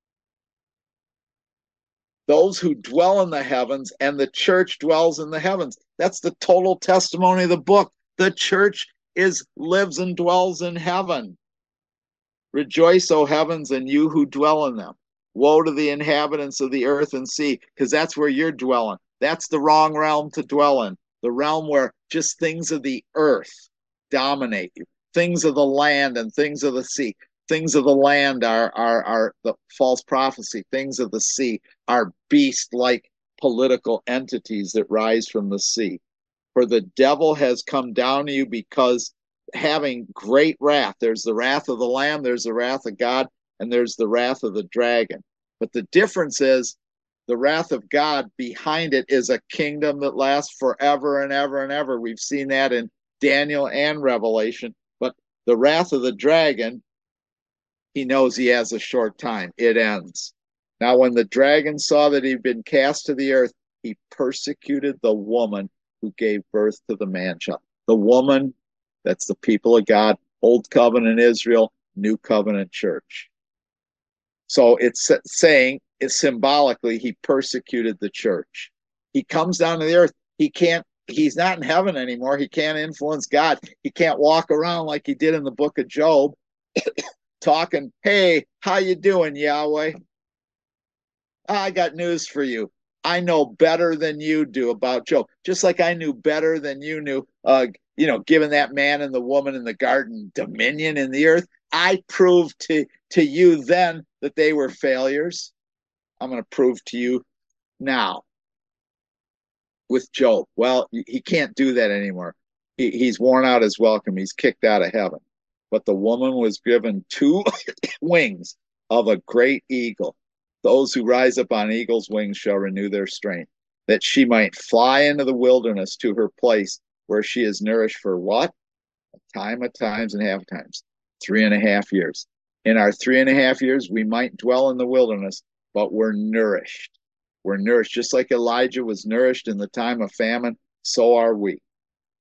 Those who dwell in the heavens, and the church dwells in the heavens. That's the total testimony of the book. The church lives and dwells in heaven. Rejoice, O heavens, and you who dwell in them. Woe to the inhabitants of the earth and sea, because that's where you're dwelling. That's the wrong realm to dwell in. The realm where just things of the earth dominate you. Things of the land and things of the sea. Things of the land are the false prophecy. Things of the sea are beast-like political entities that rise from the sea. For the devil has come down to you because having great wrath. There's the wrath of the Lamb, there's the wrath of God, and there's the wrath of the dragon. But the difference is the wrath of God behind it is a kingdom that lasts forever and ever and ever. We've seen that in Daniel and Revelation. But the wrath of the dragon, he knows he has a short time. It ends. Now, when the dragon saw that he'd been cast to the earth, he persecuted the woman who gave birth to the man-child. The woman, that's the people of God, Old Covenant Israel, New Covenant Church. So it's saying, it's symbolically, he persecuted the church. He comes down to the earth. He's not in heaven anymore. He can't influence God. He can't walk around like he did in the book of Job, talking, hey, how you doing, Yahweh? I got news for you. I know better than you do about Job. Just like I knew better than you knew, giving that man and the woman in the garden dominion in the earth. I proved to you then that they were failures. I'm going to prove to you now with Job. Well, he can't do that anymore. He's worn out his welcome. He's kicked out of heaven. But the woman was given 2 wings of a great eagle. Those who rise up on eagle's wings shall renew their strength, that she might fly into the wilderness to her place where she is nourished for what? A time of times and half times. 3.5 years. In our 3.5 years, we might dwell in the wilderness, but we're nourished. We're nourished. Just like Elijah was nourished in the time of famine, so are we.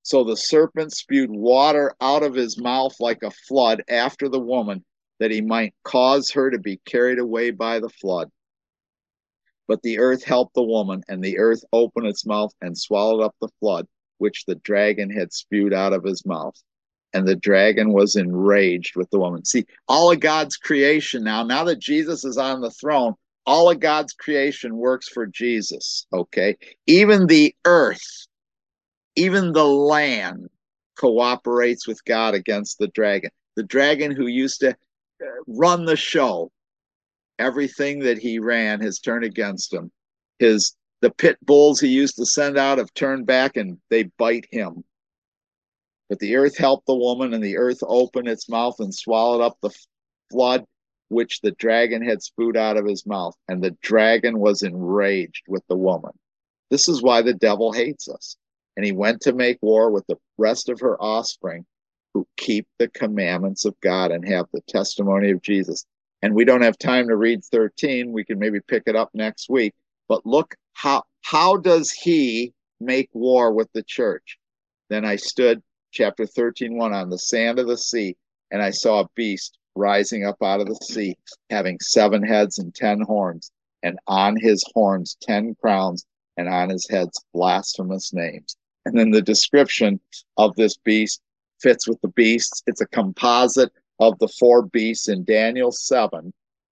So the serpent spewed water out of his mouth like a flood after the woman, that he might cause her to be carried away by the flood. But the earth helped the woman, and the earth opened its mouth and swallowed up the flood, which the dragon had spewed out of his mouth. And the dragon was enraged with the woman. See, all of God's creation now that Jesus is on the throne, all of God's creation works for Jesus, okay? Even the earth, even the land cooperates with God against the dragon. The dragon who used to run the show, everything that he ran has turned against him. The pit bulls he used to send out have turned back and they bite him. But the earth helped the woman, and the earth opened its mouth and swallowed up the flood which the dragon had spewed out of his mouth. And the dragon was enraged with the woman. This is why the devil hates us. And he went to make war with the rest of her offspring, who keep the commandments of God and have the testimony of Jesus. And we don't have time to read 13. We can maybe pick it up next week. But look, how does he make war with the church? Then I stood, chapter 13:1, on the sand of the sea, and I saw a beast rising up out of the sea, having 7 heads and 10 horns, and on his horns 10 crowns, and on his heads blasphemous names. And then the description of this beast fits with the beasts. It's a composite of the 4 beasts in Daniel 7.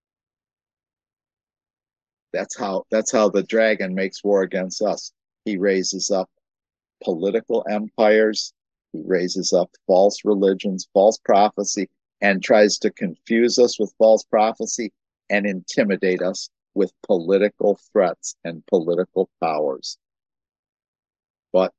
That's how the dragon makes war against us. He raises up political empires. He raises up false religions, false prophecy, and tries to confuse us with false prophecy and intimidate us with political threats and political powers. But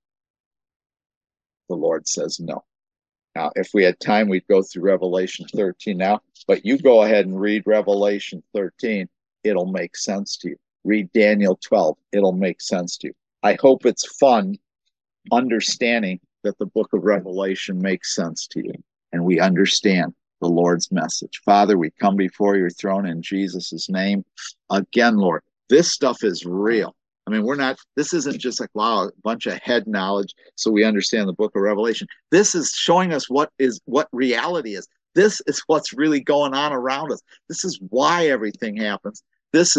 the Lord says no. Now, if we had time, we'd go through Revelation 13 now, but you go ahead and read Revelation 13. It'll make sense to you. Read Daniel 12. It'll make sense to you. I hope it's fun understanding that the book of Revelation makes sense to you and we understand the Lord's message. Father, we come before your throne in Jesus' name. Again, Lord, this stuff is real. I mean, this isn't just like, wow, a bunch of head knowledge so we understand the book of Revelation. This is showing us what reality is. This is what's really going on around us. This is why everything happens. This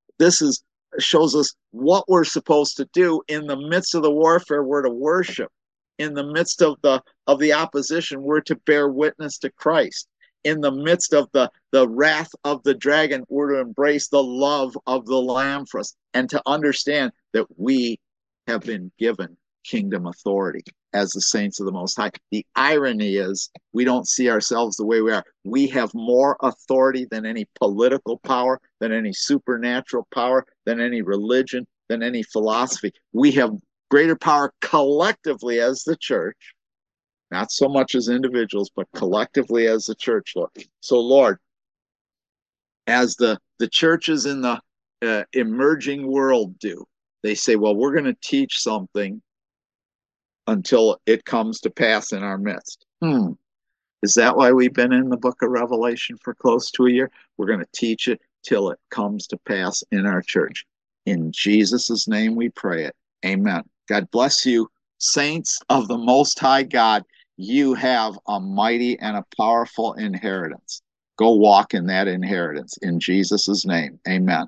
shows us what we're supposed to do in the midst of the warfare. We're to worship. In the midst of the opposition, we're to bear witness to Christ. In the midst of the wrath of the dragon, we're to embrace the love of the Lamb for us and to understand that we have been given kingdom authority as the saints of the Most High. The irony is we don't see ourselves the way we are. We have more authority than any political power, than any supernatural power, than any religion, than any philosophy. We have greater power collectively as the church, not so much as individuals, but collectively as the church, Lord. So, Lord, as the churches in the emerging world do, they say, well, we're going to teach something until it comes to pass in our midst. Is that why we've been in the book of Revelation for close to a year? We're going to teach it till it comes to pass in our church. In Jesus' name we pray it. Amen. God bless you, saints of the Most High God. You have a mighty and a powerful inheritance. Go walk in that inheritance in Jesus' name. Amen.